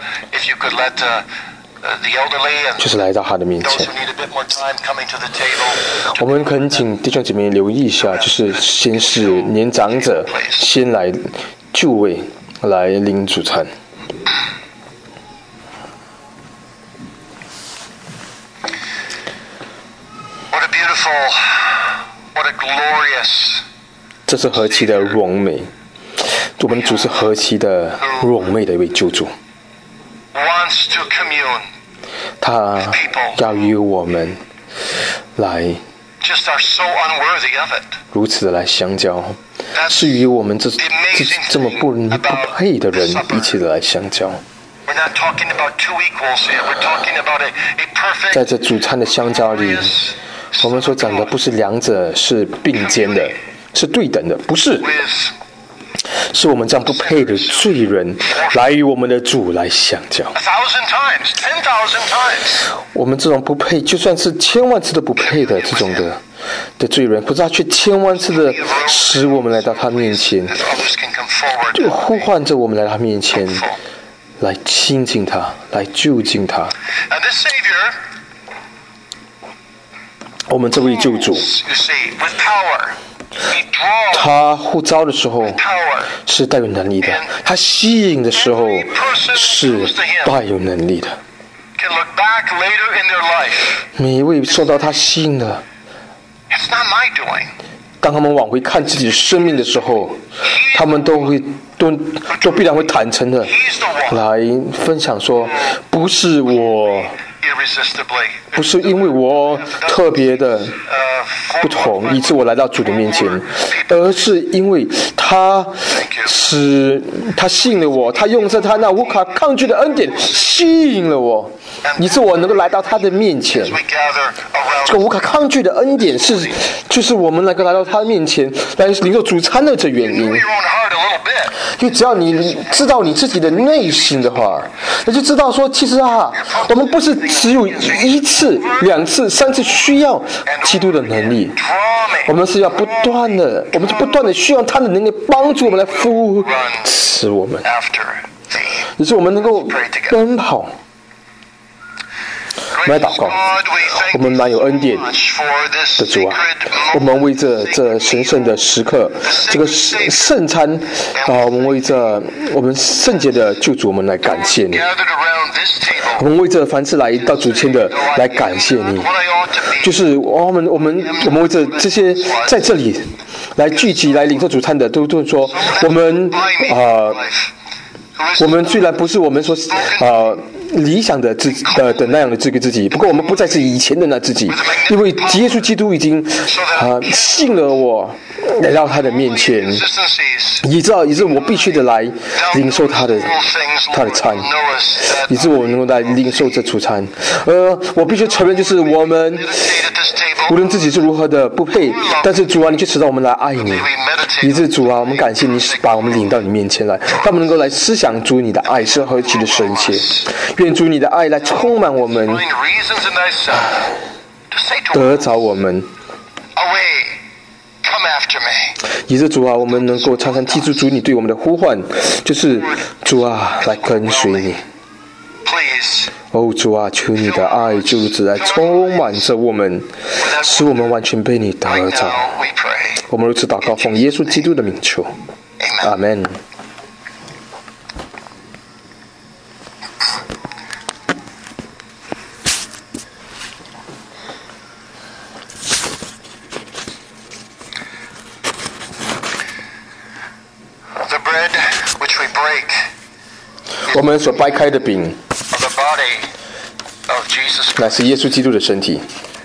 就是来到他的面前。我们恳请弟兄姐妹留意一下，就是先是年长者先来就位来领主餐。这是何其的荣美！我们主是何其的荣美的一位救主。他要与我们来如此的来相交，是与我们这么不配的人一起的来相交。在这主餐的相交里，我们所讲的不是两者是并肩的，是对等的，不是。是我们这样不配的罪人来与我们的主来相交。我们这种不配，就算是千万次都不配的这种的罪人，可是他却千万次的使我们来到他面前，就呼唤着我们来到他面前，来亲近他，来就近他。 我们这位救主，他呼召的时候是带有能力的，他吸引的时候是带有能力的。每一位受到他吸引的，当他们往回看自己的生命的时候，他们都必然会坦诚的来分享说，不是我，不是因为我特别的不同以致我来到主的面前，而是因为他吸引了我，他用着他那无可抗拒的恩典吸引了我，以致我能够来到他的面前。这个无可抗拒的恩典就是我们能够来到他的面前来领受主餐的这原因。因为只要你知道你自己的内心的话，那就知道说，其实我们不是只有1次、2次、3次需要基督的能力，我们是不断的需要他的能力帮助我们来扶持我们，也是我们能够奔跑。我们来祷告，我们满有恩典的主啊，我们为这神圣的时刻，这个圣餐我们为这我们圣洁的救主，我们来感谢你。我们为这凡是来到主前的来感谢你，就是我们为这些在这里来聚集来领受主餐的，都说我们虽然不是我们所理想的那样的这个自己，不过我们不再是以前的那自己，因为耶稣基督已经信了我来到他的面前，以致我必须的来领受他的餐，以致我能够来领受这主餐。我必须承认，就是我们无论自己是如何的不配，但是主啊，你却使到我们来爱你，以致主啊，我们感谢你把我们领到你面前来，让我们能够来思想主你的爱是何其的深切。愿主你的爱来充满我们，得着我们，以致主啊，我们能够常常记住主你对我们的呼唤，就是主啊，来跟随你。主啊，求你的爱就如此来充满着我们，使我们完全被你得着。我们如此祷告，奉耶稣基督的名求，阿们。我们所掰开的饼，乃是耶稣基督的身体。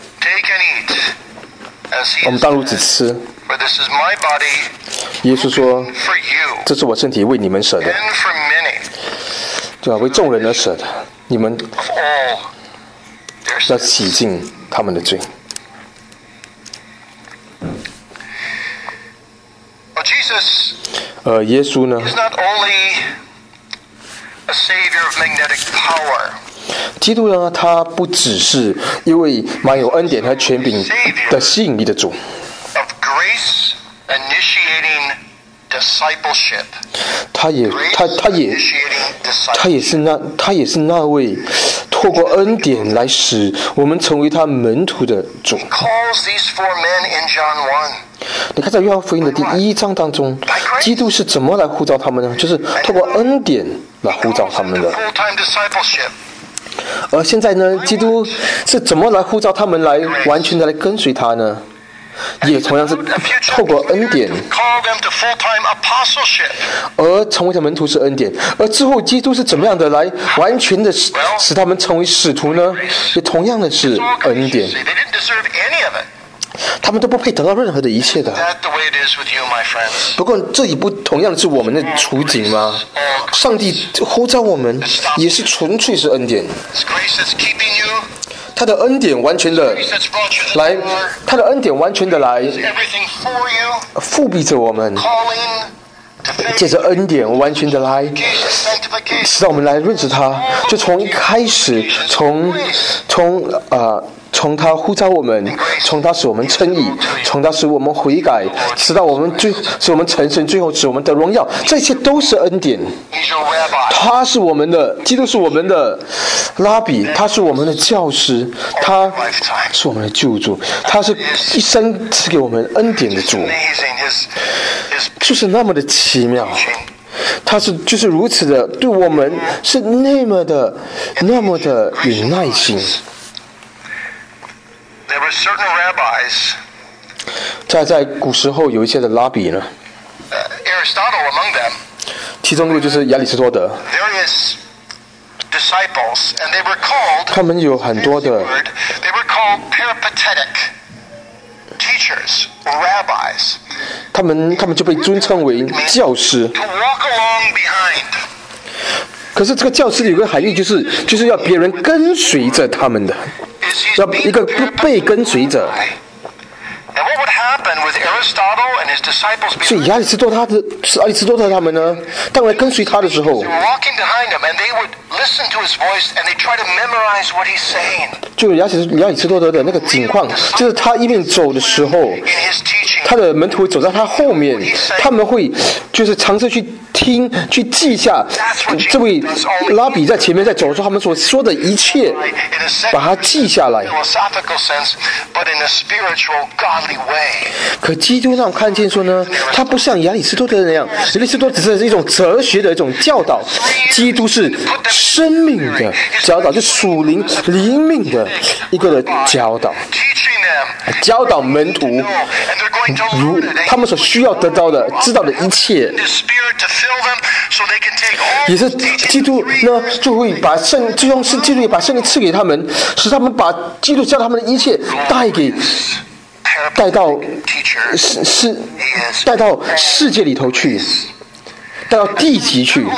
我们当如此吃。耶稣说：“这是我身体为你们舍的，对吧？为众人而舍的，你们要洗净他们的罪。”耶稣呢？基督呢？他不只是一位满有恩典和权柄的吸引力的主，他也是那位透过恩典来使我们成为他门徒的主。你看在约翰福音的第1章当中，基督是怎么来呼召他们呢？就是透过恩典来呼召他们的。而现在呢，基督是怎么来呼召他们来完全的来跟随他呢？也同样是透过恩典，而成为他门徒是恩典，而之后基督是怎么样的来完全的使他们成为使徒呢？也同样的是恩典。他们都不配得到任何的一切的。不过这也不同样的是我们的处境吗？上帝呼召我们也是纯粹是恩典，他的恩典完全的来，复辟着我们，借着恩典完全的来使到我们来认识他，就从一开始，从他呼召我们，从他使我们称义，从他使我们悔改，使到我们使我们成圣，最后使我们得荣耀，这一切都是恩典。他是我们的，基督是我们的拉比，他是我们的教师，他是我们的救主，他是一生赐给我们恩典的主，就是那么的奇妙。他就是如此的对我们是那么的有耐心。在古时候有一些的拉比呢，其中一个就是亚里士多德，他们有很多的他们就被尊称为教师。可是这个教师有个含义，就是要别人跟随着他们的，要一个被跟随者。所以亚里士多德他们呢，当来跟随他的时候，就亚里士多德的那个情况，就是他一面走的时候，他的门徒会走在他后面，他们会就是尝试去听、去记下这位拉比在前面在走的时候他们所说的一切，把它记下来。可基督让我看见说呢，他不像亚里士多德那样，亚里士多德只是一种哲学的一种教导，基督是生命的教导，就属灵灵命的一个的教导，教导门徒如他们所需要得到的、知道的一切，也是基督呢就会把基督也把圣灵赐给他们，使他们把基督教他们的一切带到世界里头去，带到地极去。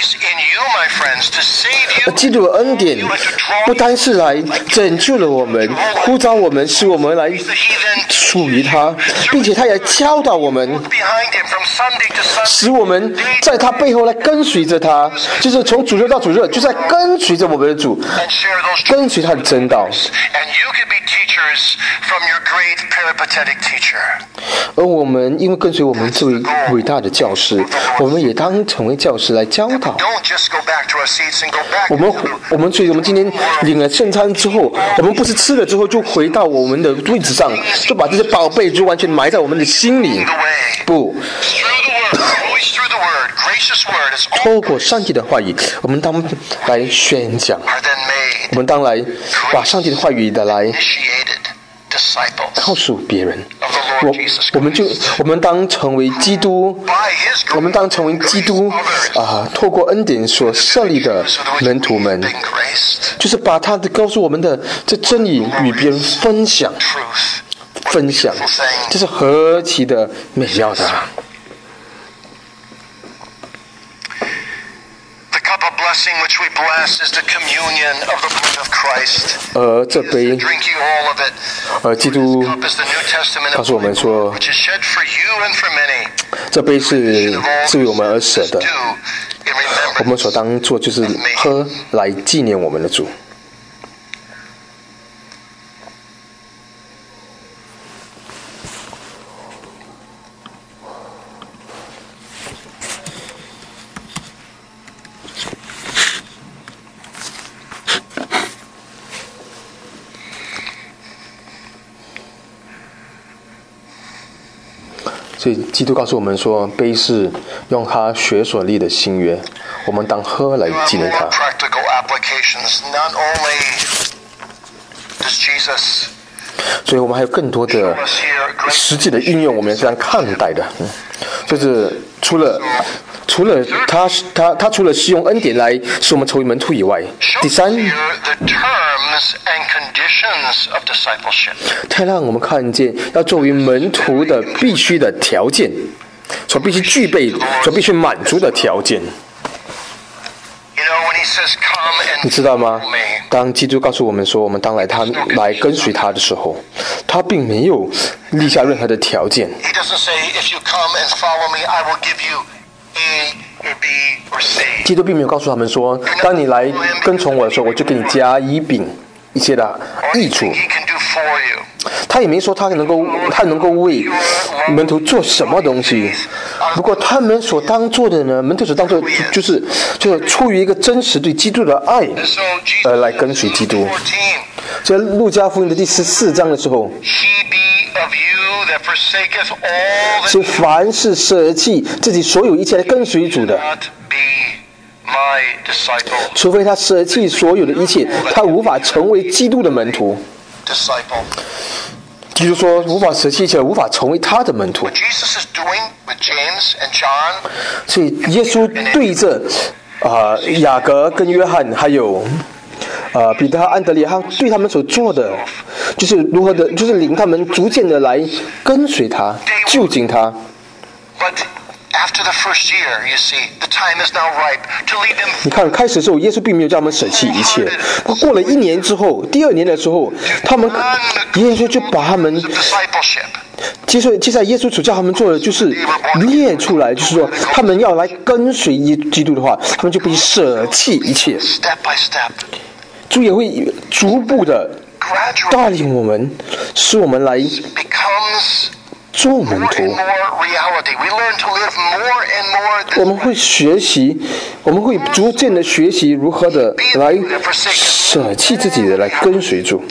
基督的恩典不单是来拯救了我们，呼召我们，使我们来属于他，并且他也教导我们，使我们在他背后来跟随着他，就是从主日到主日就在跟随着我们的主，跟随他的真道。而我们因为跟随我们这位伟大的教师，我们也当成为教师来教导。我们今天领了圣餐之后，我们不是吃了之后就回到我们的位置上，就把这些宝贝就完全埋在我们的心里。不，透过上帝的话语，我们当来宣讲，我们当来把上帝的话语的来告诉别人。我们当成为基督，透过恩典所设立的门徒们，就是把他的告诉我们的这真理与别人分享，这是何其的美妙的啊！这杯，基督告诉我们说，这杯是为我们而舍的，我们所当做就是喝来纪念我们的主。所以基督告诉我们说，杯是用他血所立的新约，我们当喝来纪念他。所以我们还有更多的实际的应用，我们是这样看待的，就是除了他除了使用恩典来使我们成为门徒以外，第三，他让我们看见要作为门徒的必须的条件，所必须具备、所必须满足的条件。你知道吗？当基督告诉我们说我们当来跟随他的时候，他并没有立下任何的条件。 基督并没有告诉他们说，当你来跟从我的时候，我就给你加一饼一些的益处。他也没说他能够为门徒做什么东西。不过他们所当做的呢，门徒所当做就是出于一个真实对基督的爱而来跟随基督。在路加福音的第14章的时候，是凡是舍弃自己所有一切来跟随主的，除非他舍弃所有的一切，他无法成为基督的门徒。基督说无法舍弃一切，无法成为他的门徒。所以耶稣对着雅各跟约翰还有彼得和安德烈，他对他们所做的就是如何的，就是领他们逐渐的来跟随他，就近他。你看，开始的时候，耶稣并没有叫他们舍弃一切。过了1年之后，第2年的时候，耶稣就把他们接下来耶稣所叫他们做的就是列出来，就是说他们要来跟随基督的话，他们就必须舍弃一切。主也会逐步的带领我们，使我们来做门徒。我们会学习，我们会逐渐的学习如何的来舍弃自己的来跟随主。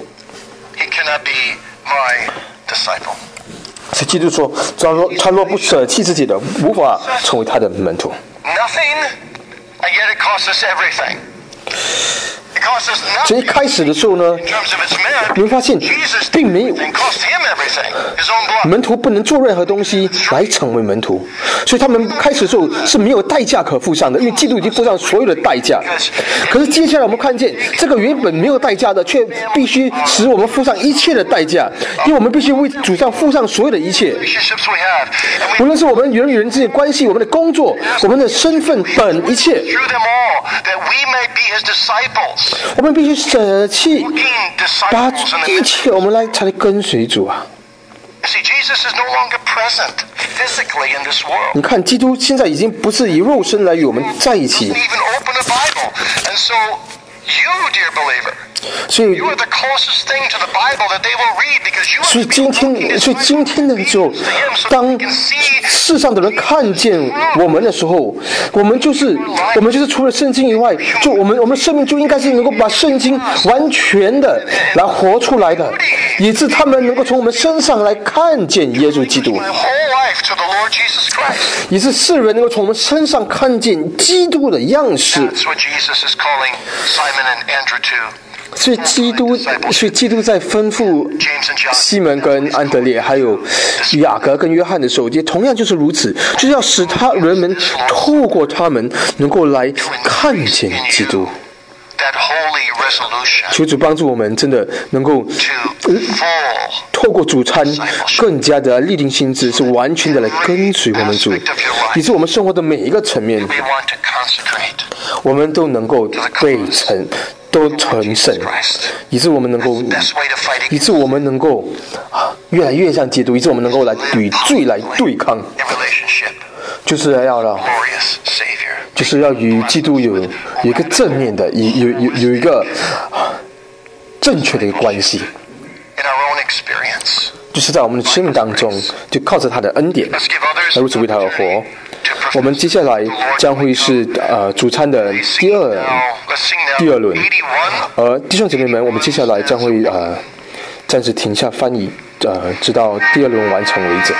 所以基督说，他若不舍弃自己的，无法成为他的门徒。所以一开始的时候呢，你会发现并没有门徒不能做任何东西来成为门徒，所以他们开始的时候是没有代价可付上的，因为基督已经付上所有的代价。可是接下来我们看见，这个原本没有代价的，却必须使我们付上一切的代价，因为我们必须为主上付上所有的一切。无论是我们人与人之间的关系，我们的工作，我们的身份等一切，我们必须舍弃，把一切我们才来跟随主啊！你看，基督现在已经不是以肉身来与我们在一起。所以今天的时候，当世上的人看见我们的时候，我们就是除了圣经以外，就我们生命就应该是能够把圣经完全的来活出来的，以致他们能够从我们身上来看见耶稣基督，以致世人能够从我们身上看见基督的样式。所以基督在吩咐西门跟安德烈还有雅各跟约翰的时候，也同样就是如此，就是要使人们透过他们能够来看见基督。求主帮助我们，真的能够透过主餐更加的立定心志，是完全的来跟随我们主，以致我们生活的每一个层面，我们都能够都成圣，以致我们能够越来越像基督，以致我们能够来与罪来对抗，就是要与基督有一个正面的有一个正确的一个关系，就是在我们的生命当中，就靠着他的恩典，如此为他而活。我们接下来将会是主餐的第二轮，弟兄姐妹们，我们接下来将会暂时停下翻译，直到第2轮完成为止。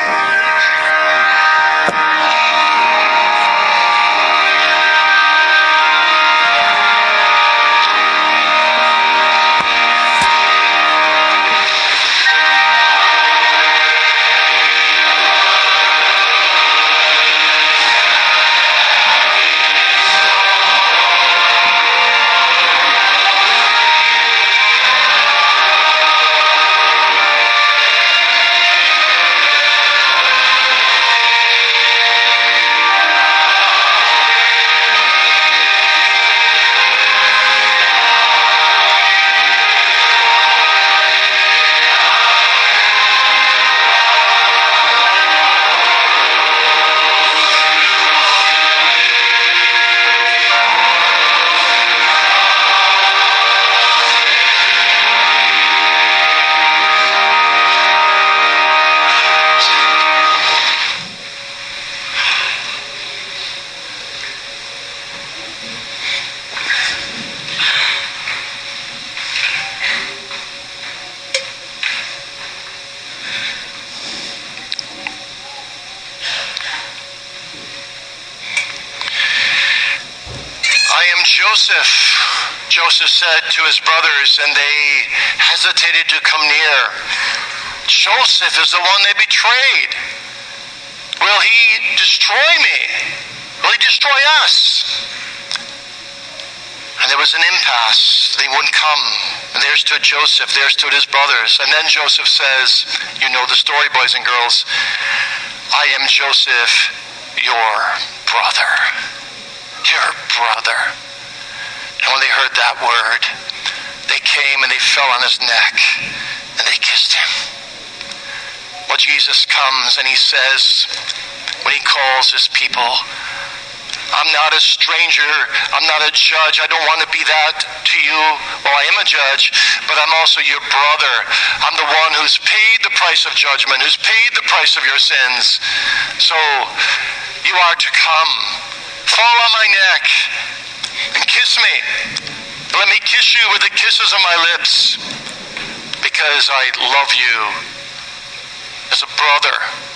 Joseph said to his brothers, and they hesitated to come near, Joseph is the one they betrayed. Will he destroy me? Will he destroy us? And there was an impasse. They wouldn't come. And there stood Joseph. There stood his brothers. And then Joseph says, you know the story, boys and girls, I am Joseph, your brother. Your brother. And when they heard that word, they came and they fell on his neck and they kissed him. Well, Jesus comes and he says, when he calls his people, I'm not a stranger. I'm not a judge. I don't want to be that to you. Well, I am a judge, but I'm also your brother. I'm the one who's paid the price of judgment, who's paid the price of your sins. So you are to come. Fall on my neck and kiss me. Let me kiss you with the kisses of my lips because I love you as a brother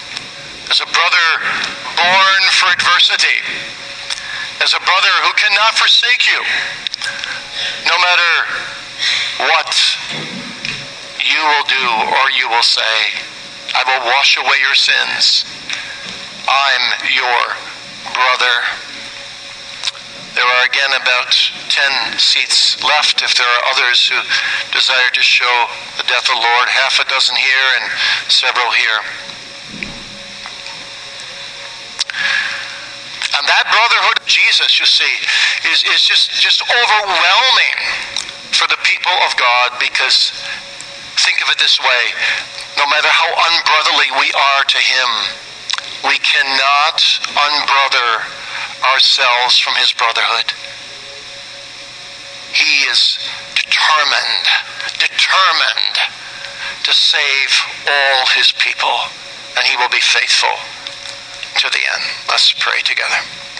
born for adversity, as a brother who cannot forsake you, no matter what you will do or you will say. I will wash away your sins. I'm your brother. There are again about 10 seats left if there are others who desire to show the death of the Lord. Half a dozen here and several here. And that brotherhood of Jesus, you see, is just overwhelming for the people of God, because think of it this way, no matter how unbrotherly we are to him, we cannot unbrother ourselves from his brotherhood. He is determined to save all his people, and he will be faithful to the end. Let's pray together.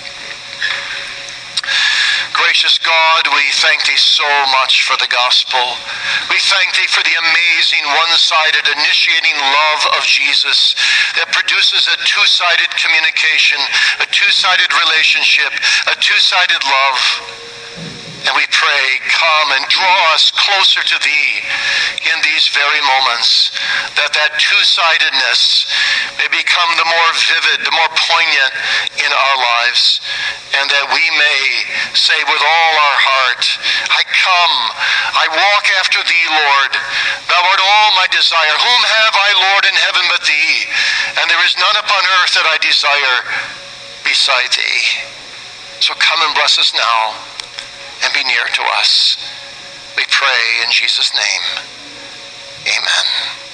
Gracious God, we thank thee so much for the gospel. We thank thee for the amazing one-sided initiating love of Jesus that produces a two-sided communication, a two-sided relationship, a two-sided love. And we pray, come and draw us closer to thee in these very moments, that two-sidedness may become the more vivid, the more poignant in our lives, and that we may say with all our heart, I come, I walk after thee, Lord. Thou art all my desire. Whom have I, Lord, in heaven but thee? And there is none upon earth that I desire beside thee. So come and bless us now, and be near to us. We pray in Jesus' name. Amen.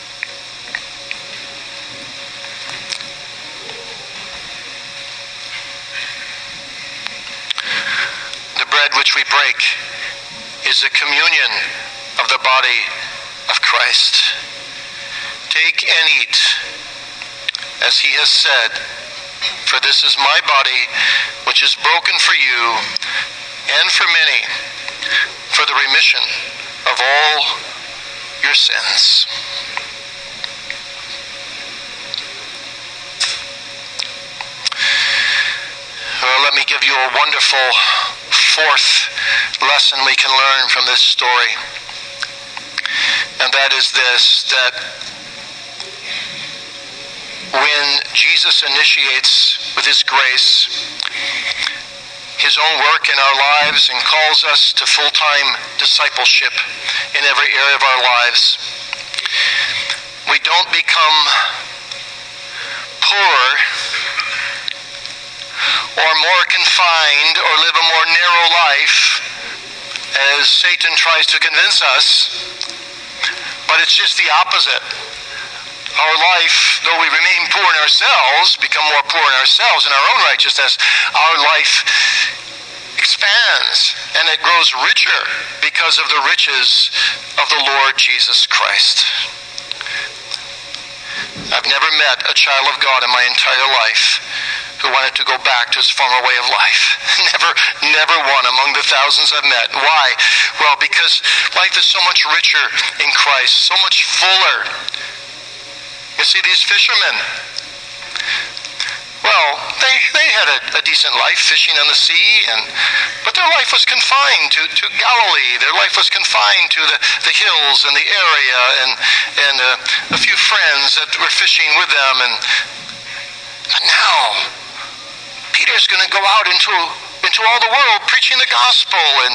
The bread which we break is the communion of the body of Christ. Take and eat, as he has said, for this is my body, which is broken for you and for many, for the remission of all your sins. Well, let me give you a wonderful fourth lesson we can learn from this story. And that is this, that when Jesus initiates with his grace his own work in our lives and calls us to full-time discipleship in every area of our lives, we don't become poorer or more confined or live a more narrow life as Satan tries to convince us, but it's just the opposite. Our life, though we remain poor in ourselves, become more poor in ourselves in our own righteousness, our life expands and it grows richer because of the riches of the Lord Jesus Christ. I've never met a child of God in my entire life who wanted to go back to his former way of life. Never one among the thousands I've met. Why? Well, because life is so much richer in Christ, so much fuller. You see, these fishermen, Well, they had a decent life fishing on the sea, but their life was confined to Galilee. Their life was confined to the hills and the area and a few friends that were fishing with them. But now, Peter's going to go out into all the world preaching the gospel, and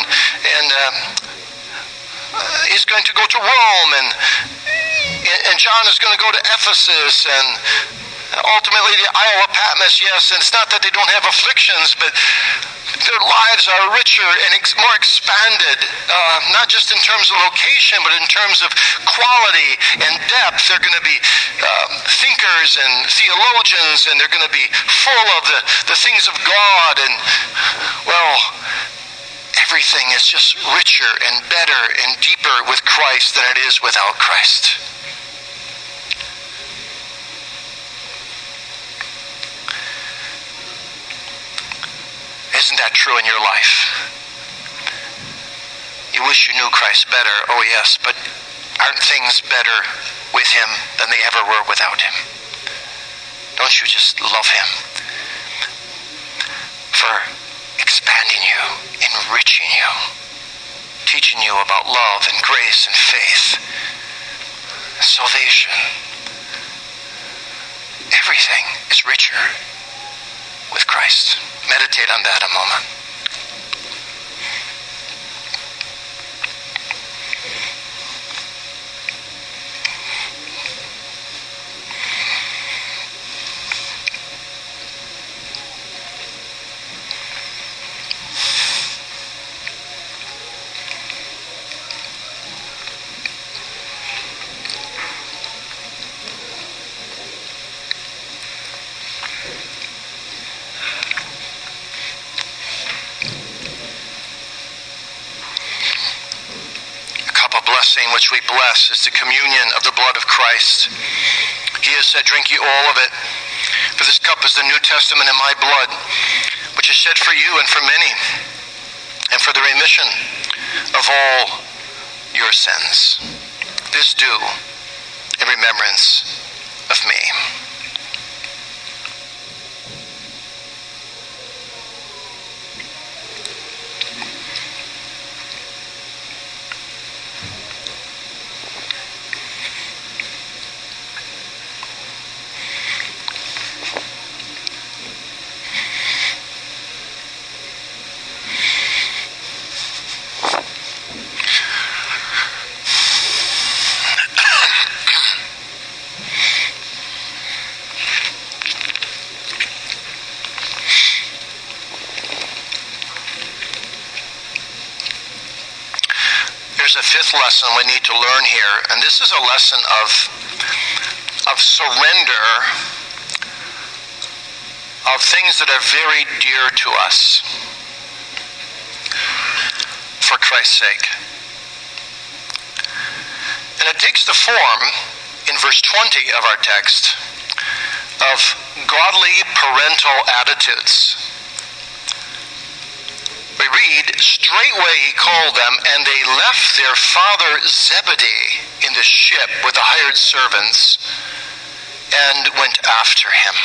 he's going to go to Rome, and John is going to go to Ephesus, and ultimately the Isle of Patmos. Yes, and it's not that they don't have afflictions, but their lives are richer and more expanded, not just in terms of location, but in terms of quality and depth. They're going to be thinkers and theologians, and they're going to be full of the things of God, and, well, everything is just richer and better and deeper with Christ than it is without Christ. Isn't that true in your life? You wish you knew Christ better, oh yes, but aren't things better with him than they ever were without him? Don't you just love him for expanding you, enriching you, teaching you about love and grace and faith, salvation? Everything is richer with Christ. Meditate on that a moment. Which we bless is the communion of the blood of Christ. He has said, drink ye all of it, for this cup is the New Testament in my blood, which is shed for you and for many, and for the remission of all your sins. This do in remembrance of me. There's a fifth lesson we need to learn here, and this is a lesson of surrender of things that are very dear to us for Christ's sake. And it takes the form, in verse 20 of our text, of godly parental attitudes. We read, straightway he called them, and they left their father Zebedee in the ship with the hired servants and went after him.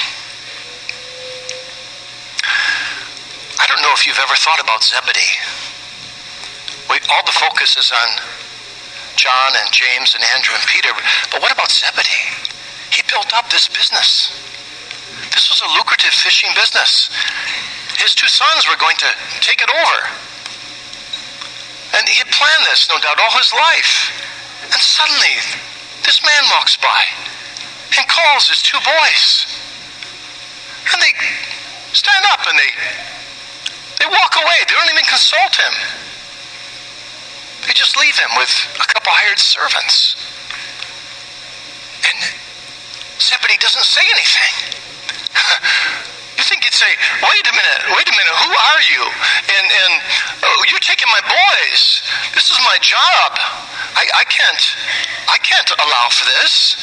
I don't know if you've ever thought about Zebedee. All the focus is on John and James and Andrew and Peter, but what about Zebedee? He built up this business. This was a lucrative fishing business. His two sons were going to take it over. And he had planned this, no doubt, all his life. And suddenly, this man walks by and calls his two boys. And they stand up and they walk away. They don't even consult him. They just leave him with a couple hired servants. And Zebedee doesn't say anything. You think he'd say, wait a minute, who are you? And you're taking my boys. This is my job. I can't allow for this.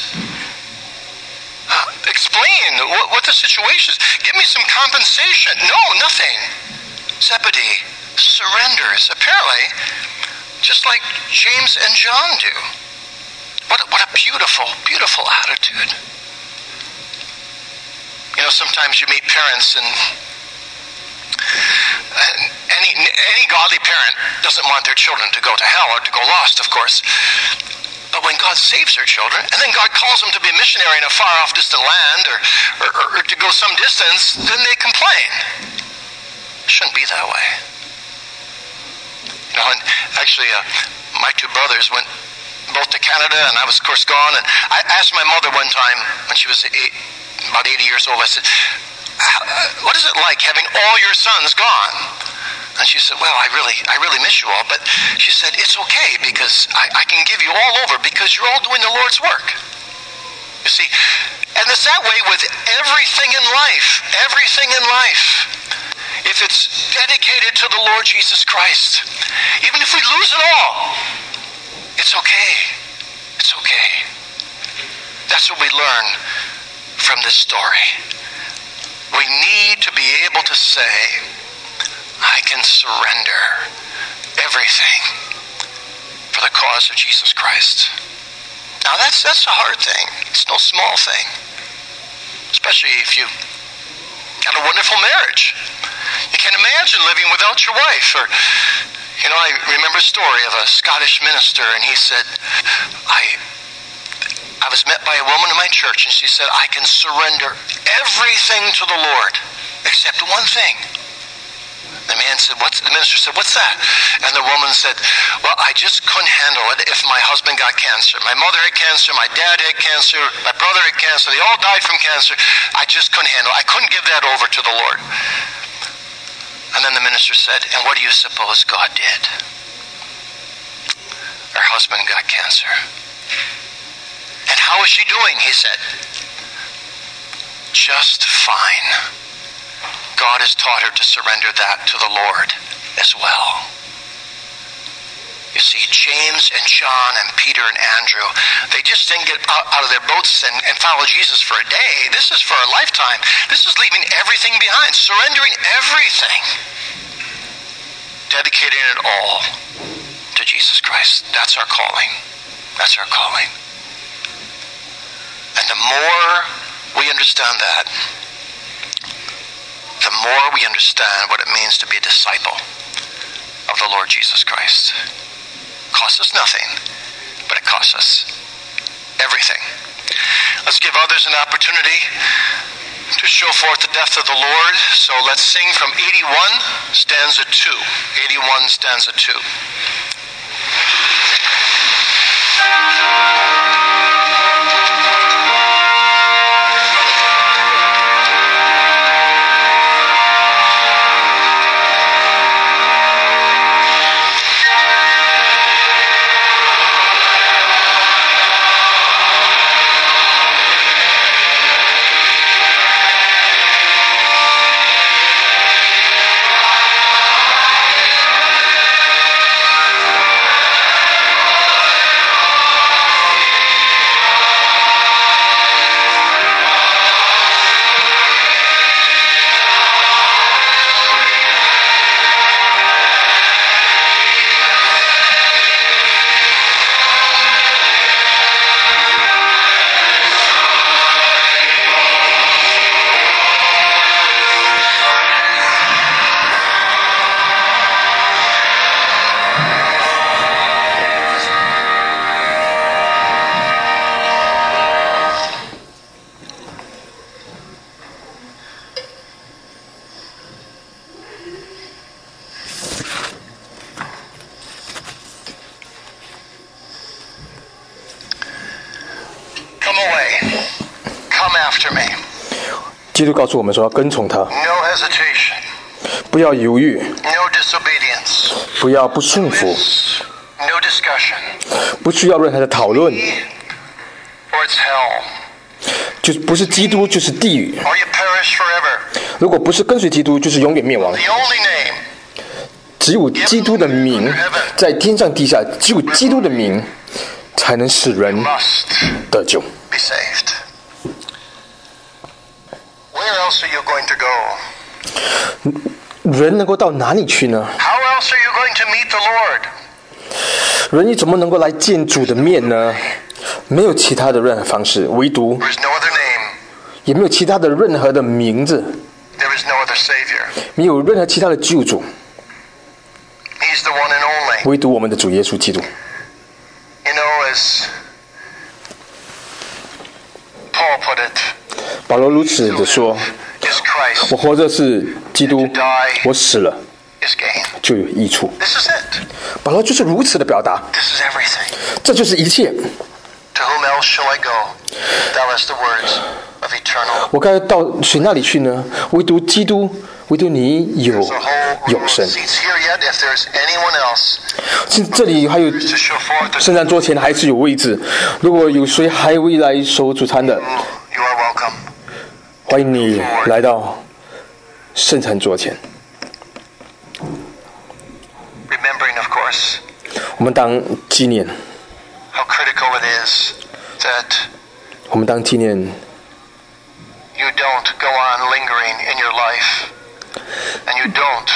Explain what the situation is. Give me some compensation. No, nothing. Zebedee surrenders, apparently, just like James and John do. What a beautiful, beautiful attitude. You sometimes you meet parents and any godly parent doesn't want their children to go to hell or to go lost, of course. But when God saves their children, and then God calls them to be a missionary in a far-off distant land or to go some distance, then they complain. It shouldn't be that way. And actually, my two brothers went both to Canada, and I was, of course, gone. And I asked my mother one time when she was about 80 years old, I said, what is it like having all your sons gone? And she said, well, I really miss you all. But she said, it's okay because I can give you all over because you're all doing the Lord's work. You see, and it's that way with everything in life. Everything in life. If it's dedicated to the Lord Jesus Christ, even if we lose it all, it's okay. It's okay. That's what we learn from this story. We need to be able to say, I can surrender everything for the cause of Jesus Christ. Now that's a hard thing. It's no small thing. Especially if you got a wonderful marriage. You can't imagine living without your wife. Or, I remember a story of a Scottish minister, and he said, I was met by a woman in my church, and she said, I can surrender everything to the Lord except one thing. The minister said, what's that? And the woman said, well, I just couldn't handle it if my husband got cancer. My mother had cancer, my dad had cancer, my brother had cancer. They all died from cancer. I just couldn't handle it. I couldn't give that over to the Lord. And then the minister said, and what do you suppose God did? Her husband got cancer. And how is she doing? He said, just fine. God has taught her to surrender that to the Lord as well. You see, James and John and Peter and Andrew, they just didn't get out of their boats and follow Jesus for a day. This is for a lifetime. This is leaving everything behind, surrendering everything, dedicating it all to Jesus Christ. That's our calling. That's our calling. And the more we understand that, the more we understand what it means to be a disciple of the Lord Jesus Christ. It costs us nothing, but it costs us everything. Let's give others an opportunity to show forth the depth of the Lord. So let's sing from 81, stanza 2. 81, stanza 2. 基督告诉我们说要跟从他，不要犹豫，不要不顺服，不需要任何的讨论，就是不是基督就是地狱，如果不是跟随基督就是永远灭亡。只有基督的名在天上地下，只有基督的名才能使人得救。人能够到哪里去呢？人你怎么能够来见主的面呢？没有其他的任何方式，唯独也没有其他的任何的名字， There is no other Savior. 没有任何其他的救主， He's the one and only. 唯独我们的主耶稣基督。 You know, as Paul put it, 保罗如此的说： is Christ, 我活着是基督，我死了 is gain. 就有益处。 This is it. 保罗就是如此的表达， This is everything. 这就是一切。 To whom else shall I go? Thou hast the words of eternal. 我该到谁那里去呢？唯独基督，唯独你有 There's a whole row 永 of 生。 seats here yet. If there's anyone else 这里还有 to show forth the 圣餐桌前还是有位置，如果有谁还未来守主餐的， you are welcome. 欢迎你来到圣餐桌前。 Remembering, of course, 我们当纪念， how critical it is that 我们当纪念 you don't go on lingering in your life, and you don't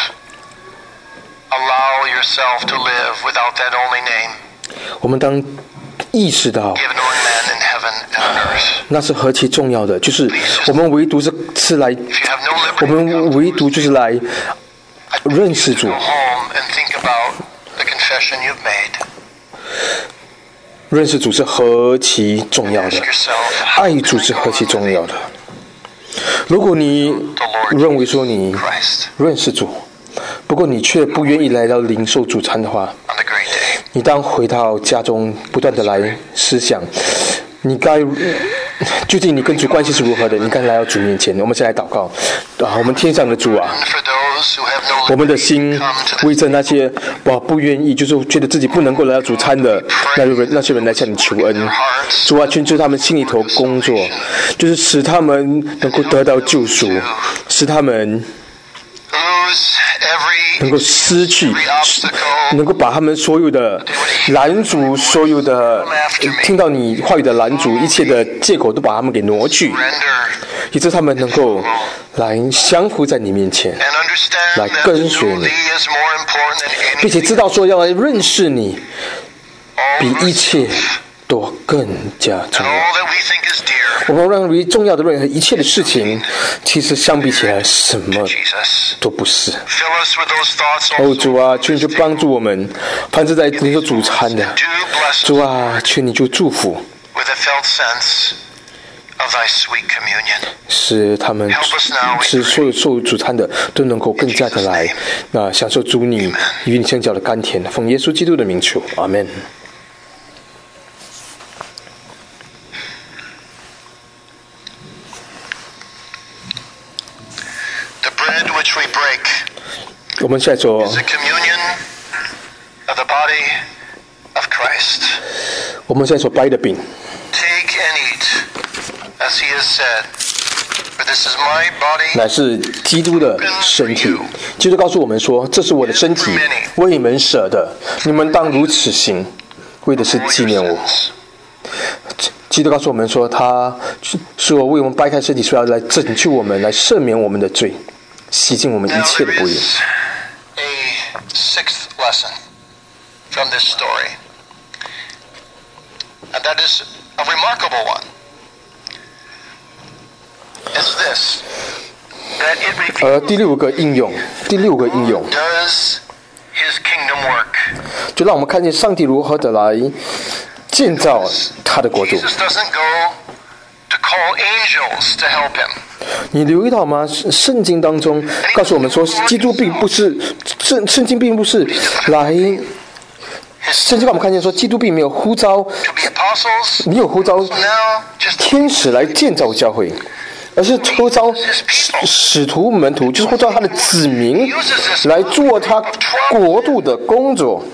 allow yourself to live without that only name 我们当意识到 given to a man in heaven and on earth. 那是何其重要的，就是我们唯独是来， If you have no 我 liberty to 们 go, 唯独就是来认识主 go，home and think about the confession you've made. 认识主是何其重要的， Ask yourself, 爱 how 主 can I 是 go 何其 on 重要 living 的。如果你 the Lord 认为说你 Christ 认识主，不过你却不愿意来到领受主餐的话， on the great day? 你当回到家中，不断的来思想，你该究竟你跟主关系是如何的？你该来到主面前。我们先来祷告啊，我们天上的主啊， And for those who have no 我们的 liberty 心 to come to 为 the 着那些不愿意，就是觉得自己不能够来到主餐的那些人来向你求恩。主啊，求他们心里头工作，就是使他们能够得到救赎，使他们 lose every 能够失去 every obstacle 能够把他们所有的拦阻，所有的听到你话语的拦阻，一切的借口都把他们给挪去， surrender 以致他们能够来降服在你面前， and understand 来 that 跟 to 随 know 你， thee is more important than 并且 anything 知道说要来认识你， all 比一切都更加重 and 要。 all that we think is dear 我们认为重要的任何一切的事情，其实相比起来什么 Jesus. 都不是。 Fill us with those thoughts 哦， also 主啊，求你就帮助我们，凡是在领受主餐的， do bless 主 us 啊，求你就祝福， with a felt sense of thy sweet communion. 使他们，使所有受主餐的都能够更加的来，享受主你与你相交的甘甜。奉耶稣基督的名求，阿门。 The bread which we break 我们现在所 is the communion of the body of Christ. 我们现在所掰的饼， Take and eat, as he has said, for this is my body 乃是基督的身体。基督告诉我们说：“这是我的身体，为你们舍的，你们当如此行，为的是 for 纪 your 念我。” sins. 基督告诉我们说，他是我为我们掰开身体，说要来拯救我们，来赦免我们的罪，洗净我们一 Now 切的 there 不义。 is a sixth lesson from this story, and that is a remarkable one. It's this, that it 而 reveals 第六个应用 does his kingdom work. 就让我们看见上帝如何的来建造他的国度。 Jesus doesn't go to call angels to help him. 你留意到吗？圣经当中告诉我们说，基督并不是圣经并不是来，圣经让我们看见说，基督并没有呼召， To be apostles, 没有呼召 now just 天使来建造教会，而是呼召使徒门徒，就是呼召他的子民来做他国度的工作。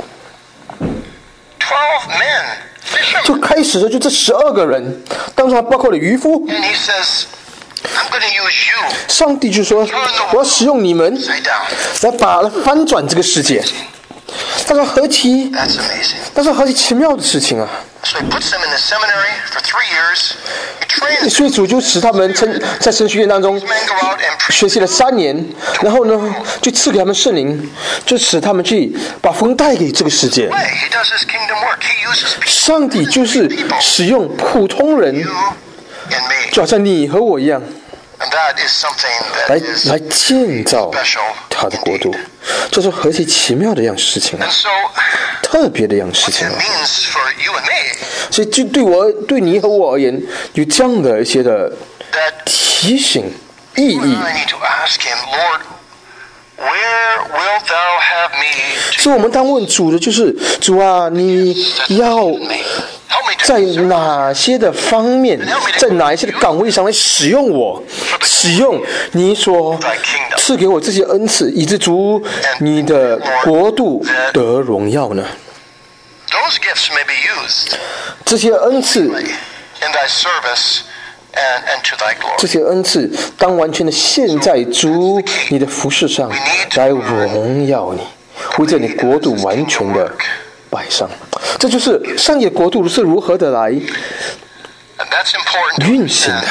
12 men, fishermen. 就开始的就这12个人，当中还包括了渔夫。 And he says, I'm going to use you 上帝就说：“我要使用你们 upside down. 来翻转这个世界。”他说：“何其， That's amazing. 那是何其奇妙的事情啊！ So he puts them in the seminary for 3 years. He trains 所以主就使他们在神学院当中 men go out and preach. 学习了3年，然后呢，就赐给他们圣灵，就使他们去把福音带给这个世界。 He does his kingdom work. He uses people. 上帝就是使用普通人 in me. 就好像你和我一样， And that is something that is 来建造 special 他的国度 indeed.， 这是何其奇妙的一样事情啊 And！so, 特别的一样事 what 情 it 啊！ means for you and me 所以就对你和我而言，有这样的一些的 that 提醒意 you 义 and。I need to ask Him, Lord, where wilt Thou have me to 所以我们当问主的就是主啊，你要 help me to 在 serve 哪些的方面，在哪一些的岗位上来使用我，使用你所赐给我这些恩赐，以致主你的国度得荣耀呢？ those gifts may be used 这些恩赐， in Thy service and to Thy 这 glory. 些恩赐，当完全的献在主你的服饰上，来荣耀你，为这你国度完全的摆上。这就是上帝的国度是如何的来 And that's important to 运行 understand. 的，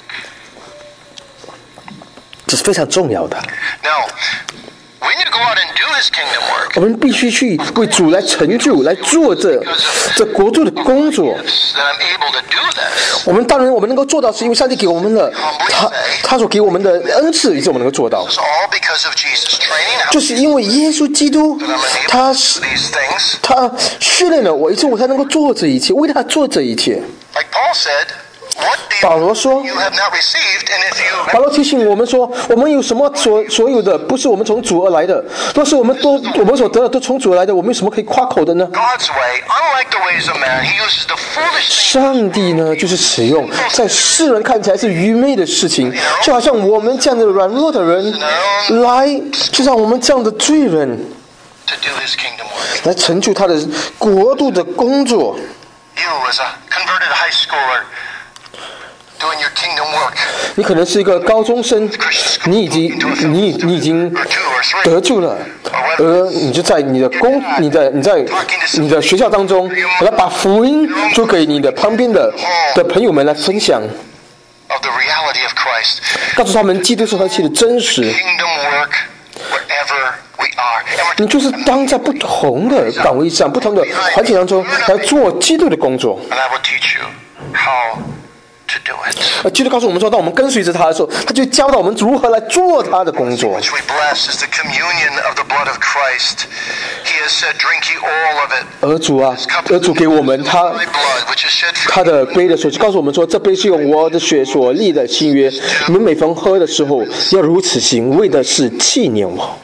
这是非常重要的。 Now, we need to go out and do His kingdom work. 我们必须去为主来成就，来做这国度的工作。 That I'm able to do this. 我们当然我们能够做到，是因为上帝给我们的他所给我们的恩赐，以致我们能够做到。 It's all because of Jesus' training. 就是因为耶稣基督， That I'm able 他 to do these things. 他训练了我，以致我才能够做这一切，为他做这一切。 Like Paul said, what 保罗说 do you have not received? And if you 保罗提醒我们说，我们有什么所有的，不是我们从主而来的，若是我们所得的都从主而来的，我们有什么可以夸口的呢？ God's way, unlike the ways of man, He uses the foolish things 上帝呢，就是使用在世人看起来是愚昧的事情，就好像我们这样的软弱的人，来就像我们这样的罪人， to do His kingdom work. 来成就他的国度的工作。 You, as a converted high schooler, doing your kingdom work. 你可能是一个高中生，你已经得救了，而你就在你的学校当中，来把福音就给你的旁边的朋友们来分享， Of the reality of Christ. 告诉他们基督是何其的真实。 Kingdom work wherever we are. And 你就是当在不同的岗位上、不同的环境当中来做基督的工作。 I will teach you how to do it. 基督告诉我们说，当我们跟随着他的时候，他就教导我们如何来做他的工作。 Which we bless is the communion of the blood of Christ. He has said, drink ye all of it. 而主给我们 My 他 blood, which is shed for 他的杯的时候，就告诉我们说，这杯是用我的血所立的新约。你们每逢喝的时候，要如此行，为的是纪念我。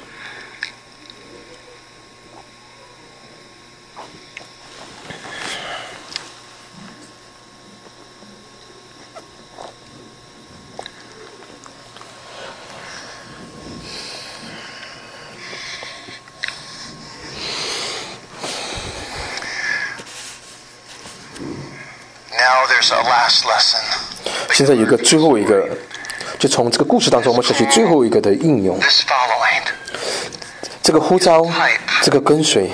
Now there's a last lesson. 现在有一个最后一个，就从这个故事当中，我们学习最后一个的应用。 This following 这个呼召，这个跟随，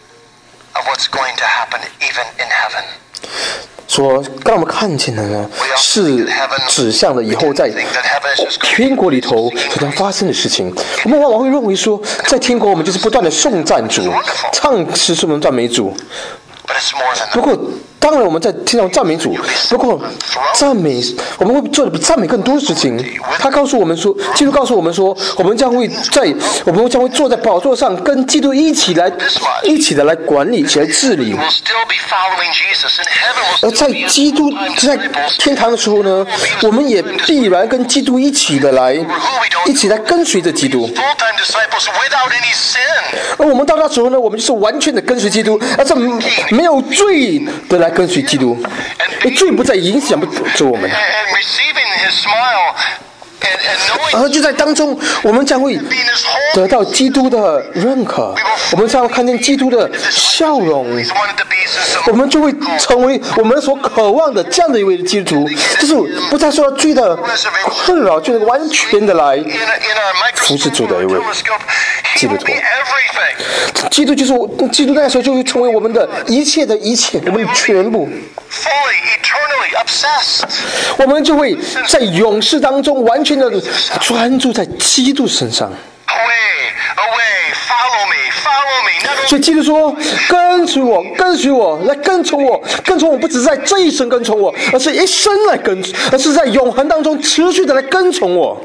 of what's going to happen even in heaven. 所让我们看见的呢，是指向了以后在天国里头所将发生的事情。我们往往会认为说，在天国我们就是不断的颂赞主，唱诗是我们赞美主。 But it's more than 不 that. 过，当然我们在天上赞美主，不过赞美我们会做的比赞美更多的事情。他告诉我们说，基督告诉我们说，我们将会坐在宝座上，跟基督一起的来管理，一起来治理。 We'll still be following Jesus. In heaven, we'll 而 still 在 be 基督在天堂的时候呢，我们也必然跟基督一起来跟随着基督。 full-time disciples without any sin. 而我们到那时候呢，我们就是完全的跟随基督，而且没有罪的来跟随基督，而罪不再影响着我们。 And receiving His smile and knowing 而就在当中，我们将会 being His whole 得到基督的认可，我们将会看见基督的笑容， He's wanted to be since 我们就会成为我们所渴望的这样的一位基督徒，就是不再受到罪的困扰，就能完全的来 in our 服侍主 microscope 的一位 telescope. He 基督 will 徒 be everything. 基督就是基督，那时候就会成为我们的一切的一切，我们的全部。 Fully, eternally obsessed. 我们就会在永世当中完全的专注在基督身上。 Away, away, follow me, 所以基督说：“跟随我，跟随我，来跟从我，跟从我不只是在这一生跟从我，而是一生来而是在永恒当中持续的来跟从我。”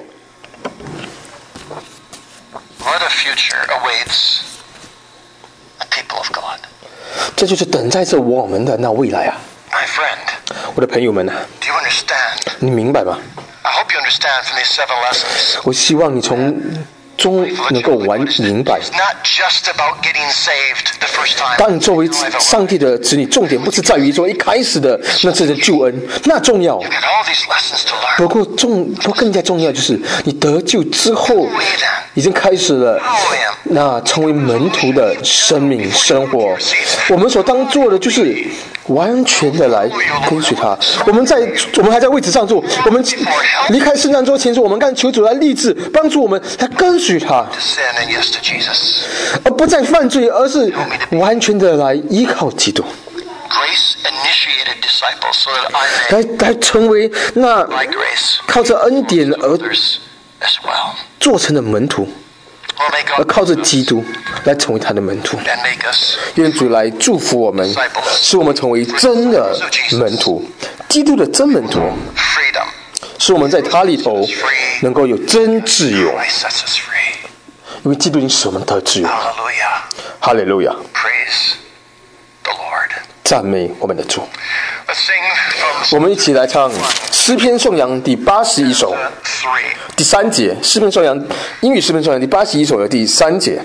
What a future awaits the people of God. 这就是等待着我们的那未来啊！ My friend, 我的朋友们啊， do you understand? 你明白吗？ I hope you understand from these 7 lessons. 我希望你从中能够明白。 It's not just about getting saved the first time. 当你作为上帝的子女，重点不是在于说一开始的那次的救恩，那重要。 You've got all these lessons to learn. 不过更加重要就是你得救之后，已经开始了那成为门徒的生命生活。我们所当做的就是完全的来跟随他。我们还在位置上坐，我们离开圣诞周前说，我们该求主来立志帮助我们来跟随他， To sin and yes to Jesus. 而不再犯罪，而是完全的来依靠基督， Grace initiated disciples so that I may, 来成为那 by grace, 靠着恩典而 others as well. 做成的门徒， Or may 而 God 靠着基督来成为他的门徒。 and make us 愿主来祝福我们，使我们成为真的门徒，基督的真门徒， freedom. 使我们在他里头能够有真自由， Christ sets us free. 因为基督已经使我们得自由。 Hallelujah. 哈利路亚， Praise the Lord. 赞美我们的主。 Let's sing from 我们一起来唱诗篇颂扬第81首 3. 第3节，诗篇颂扬英语诗篇颂扬第81首的第3节。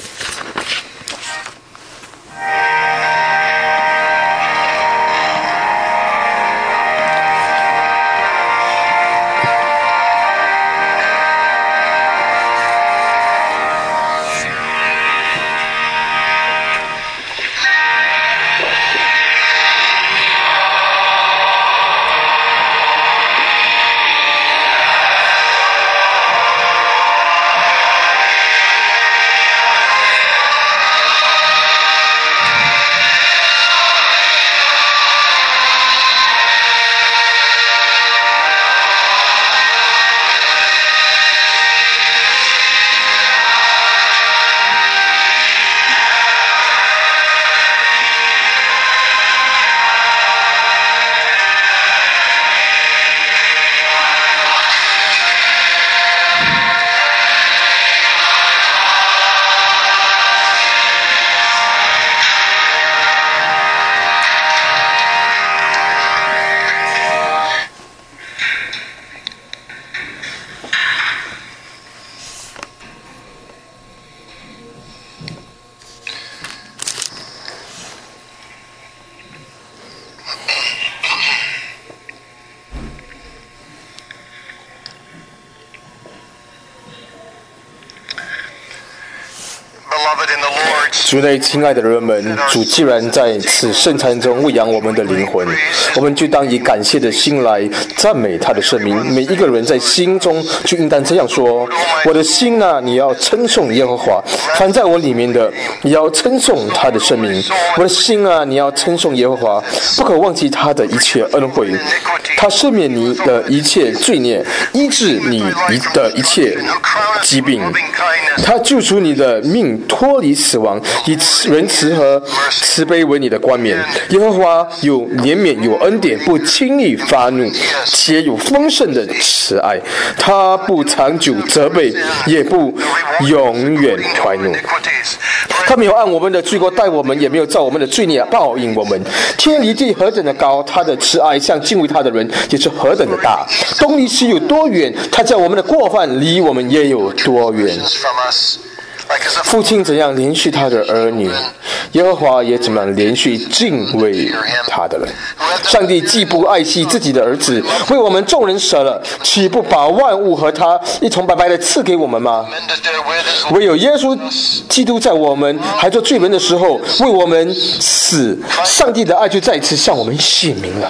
主内亲爱的人们，主既然在此圣餐中喂养我们的灵魂，我们就当以感谢的心来赞美他的圣名。每一个人在心中就应当这样说：我的心啊，你要称颂耶和华；凡在我里面的，你要称颂他的圣名。我的心啊，你要称颂耶和华，不可忘记他的一切恩惠。他赦免你的一切罪孽，医治你的一切疾病。他救赎你的命，脱离死亡，以仁慈和慈悲为你的冠冕。耶和华有怜悯，有恩典，不轻易发怒，且有丰盛的慈爱。他不长久责备，也不永远怀怒。他没有按我们的罪过待我们，也没有照我们的罪孽报应我们。天离地何等的高，他的慈爱向敬畏他的人也是何等的大。东离西有多远，他叫我们的过犯离我们也有多远。父亲怎样连续他的儿女，耶和华也怎样连续敬畏他的人。上帝既不爱惜自己的儿子，为我们众人舍了，岂不把万物和他一同白白的赐给我们吗？唯有耶稣基督在我们还做罪人的时候为我们死，上帝的爱就再次向我们显明了。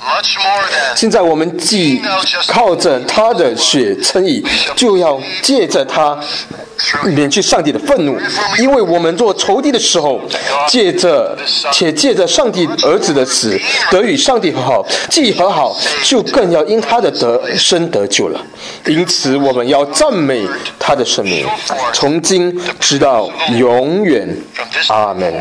现在我们既靠着他的血称义，就要借着他免去上帝的愤怒，因为我们做仇敌的时候，借着上帝儿子的死得与上帝和好，既和好，就更要因他的得生得救了。因此我们要赞美他的圣名，从今直到永远。阿们。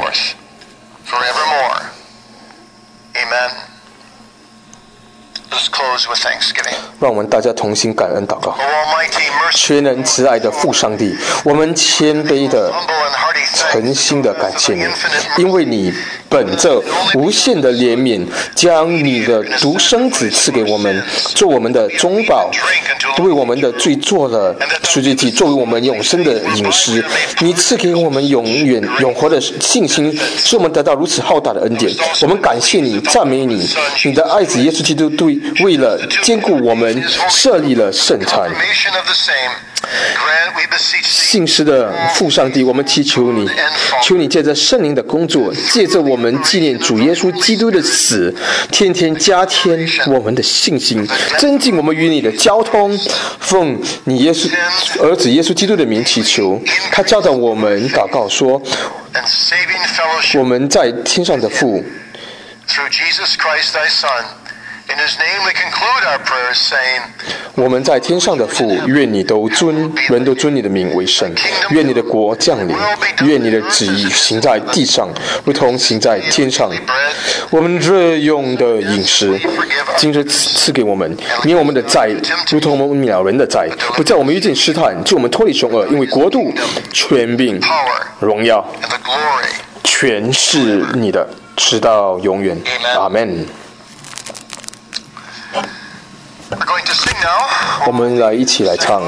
让我们大家同心感恩祷告。全能慈爱的父上帝，我们谦卑的诚心的感谢你，因为你本着无限的怜悯，将你的独生子赐给我们，做我们的中保，为我们的罪做了赎罪祭，作为我们永生的饮食。你赐给我们永活的信心，使我们得到如此浩大的恩典。我们感谢你，赞美你，你的爱子耶稣基督为了兼顾我们，设立了圣餐。信实的父上帝，我们祈求你，求你借着圣灵的工作，借着我们纪念主耶稣基督的死，天天加添我们的信心，增进我们与你的交通。奉你耶稣儿子耶稣基督的名祈求，他教导我们祷告说：我们在天上的父。我们在天上的父，愿人都尊你的名为圣，愿你的国降临，愿你的旨意行在地上，如同行在天上。我们日用的饮食，今日赐给我们，免我们的债，如同我们免了人的债，不叫我们遇见试探，救我们脱离凶恶。因为国度、权柄、荣耀，全是你的，直到永远。阿们。我们来一起来唱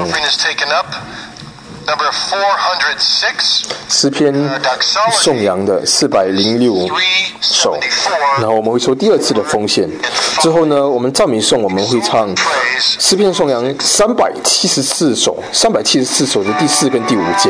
诗篇颂扬的406首，然后我们会说第二次的奉献。之后呢，我们赞美颂我们会唱诗篇颂扬374首的第4跟第5节。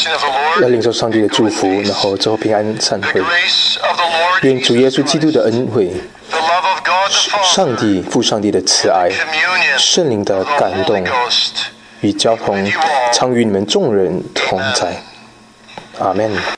要领受上帝的祝福，然后之后平安散会。愿主耶稣基督的恩惠、上帝父上帝的慈爱、圣灵的感动与交通，常与你们众人同在。阿们。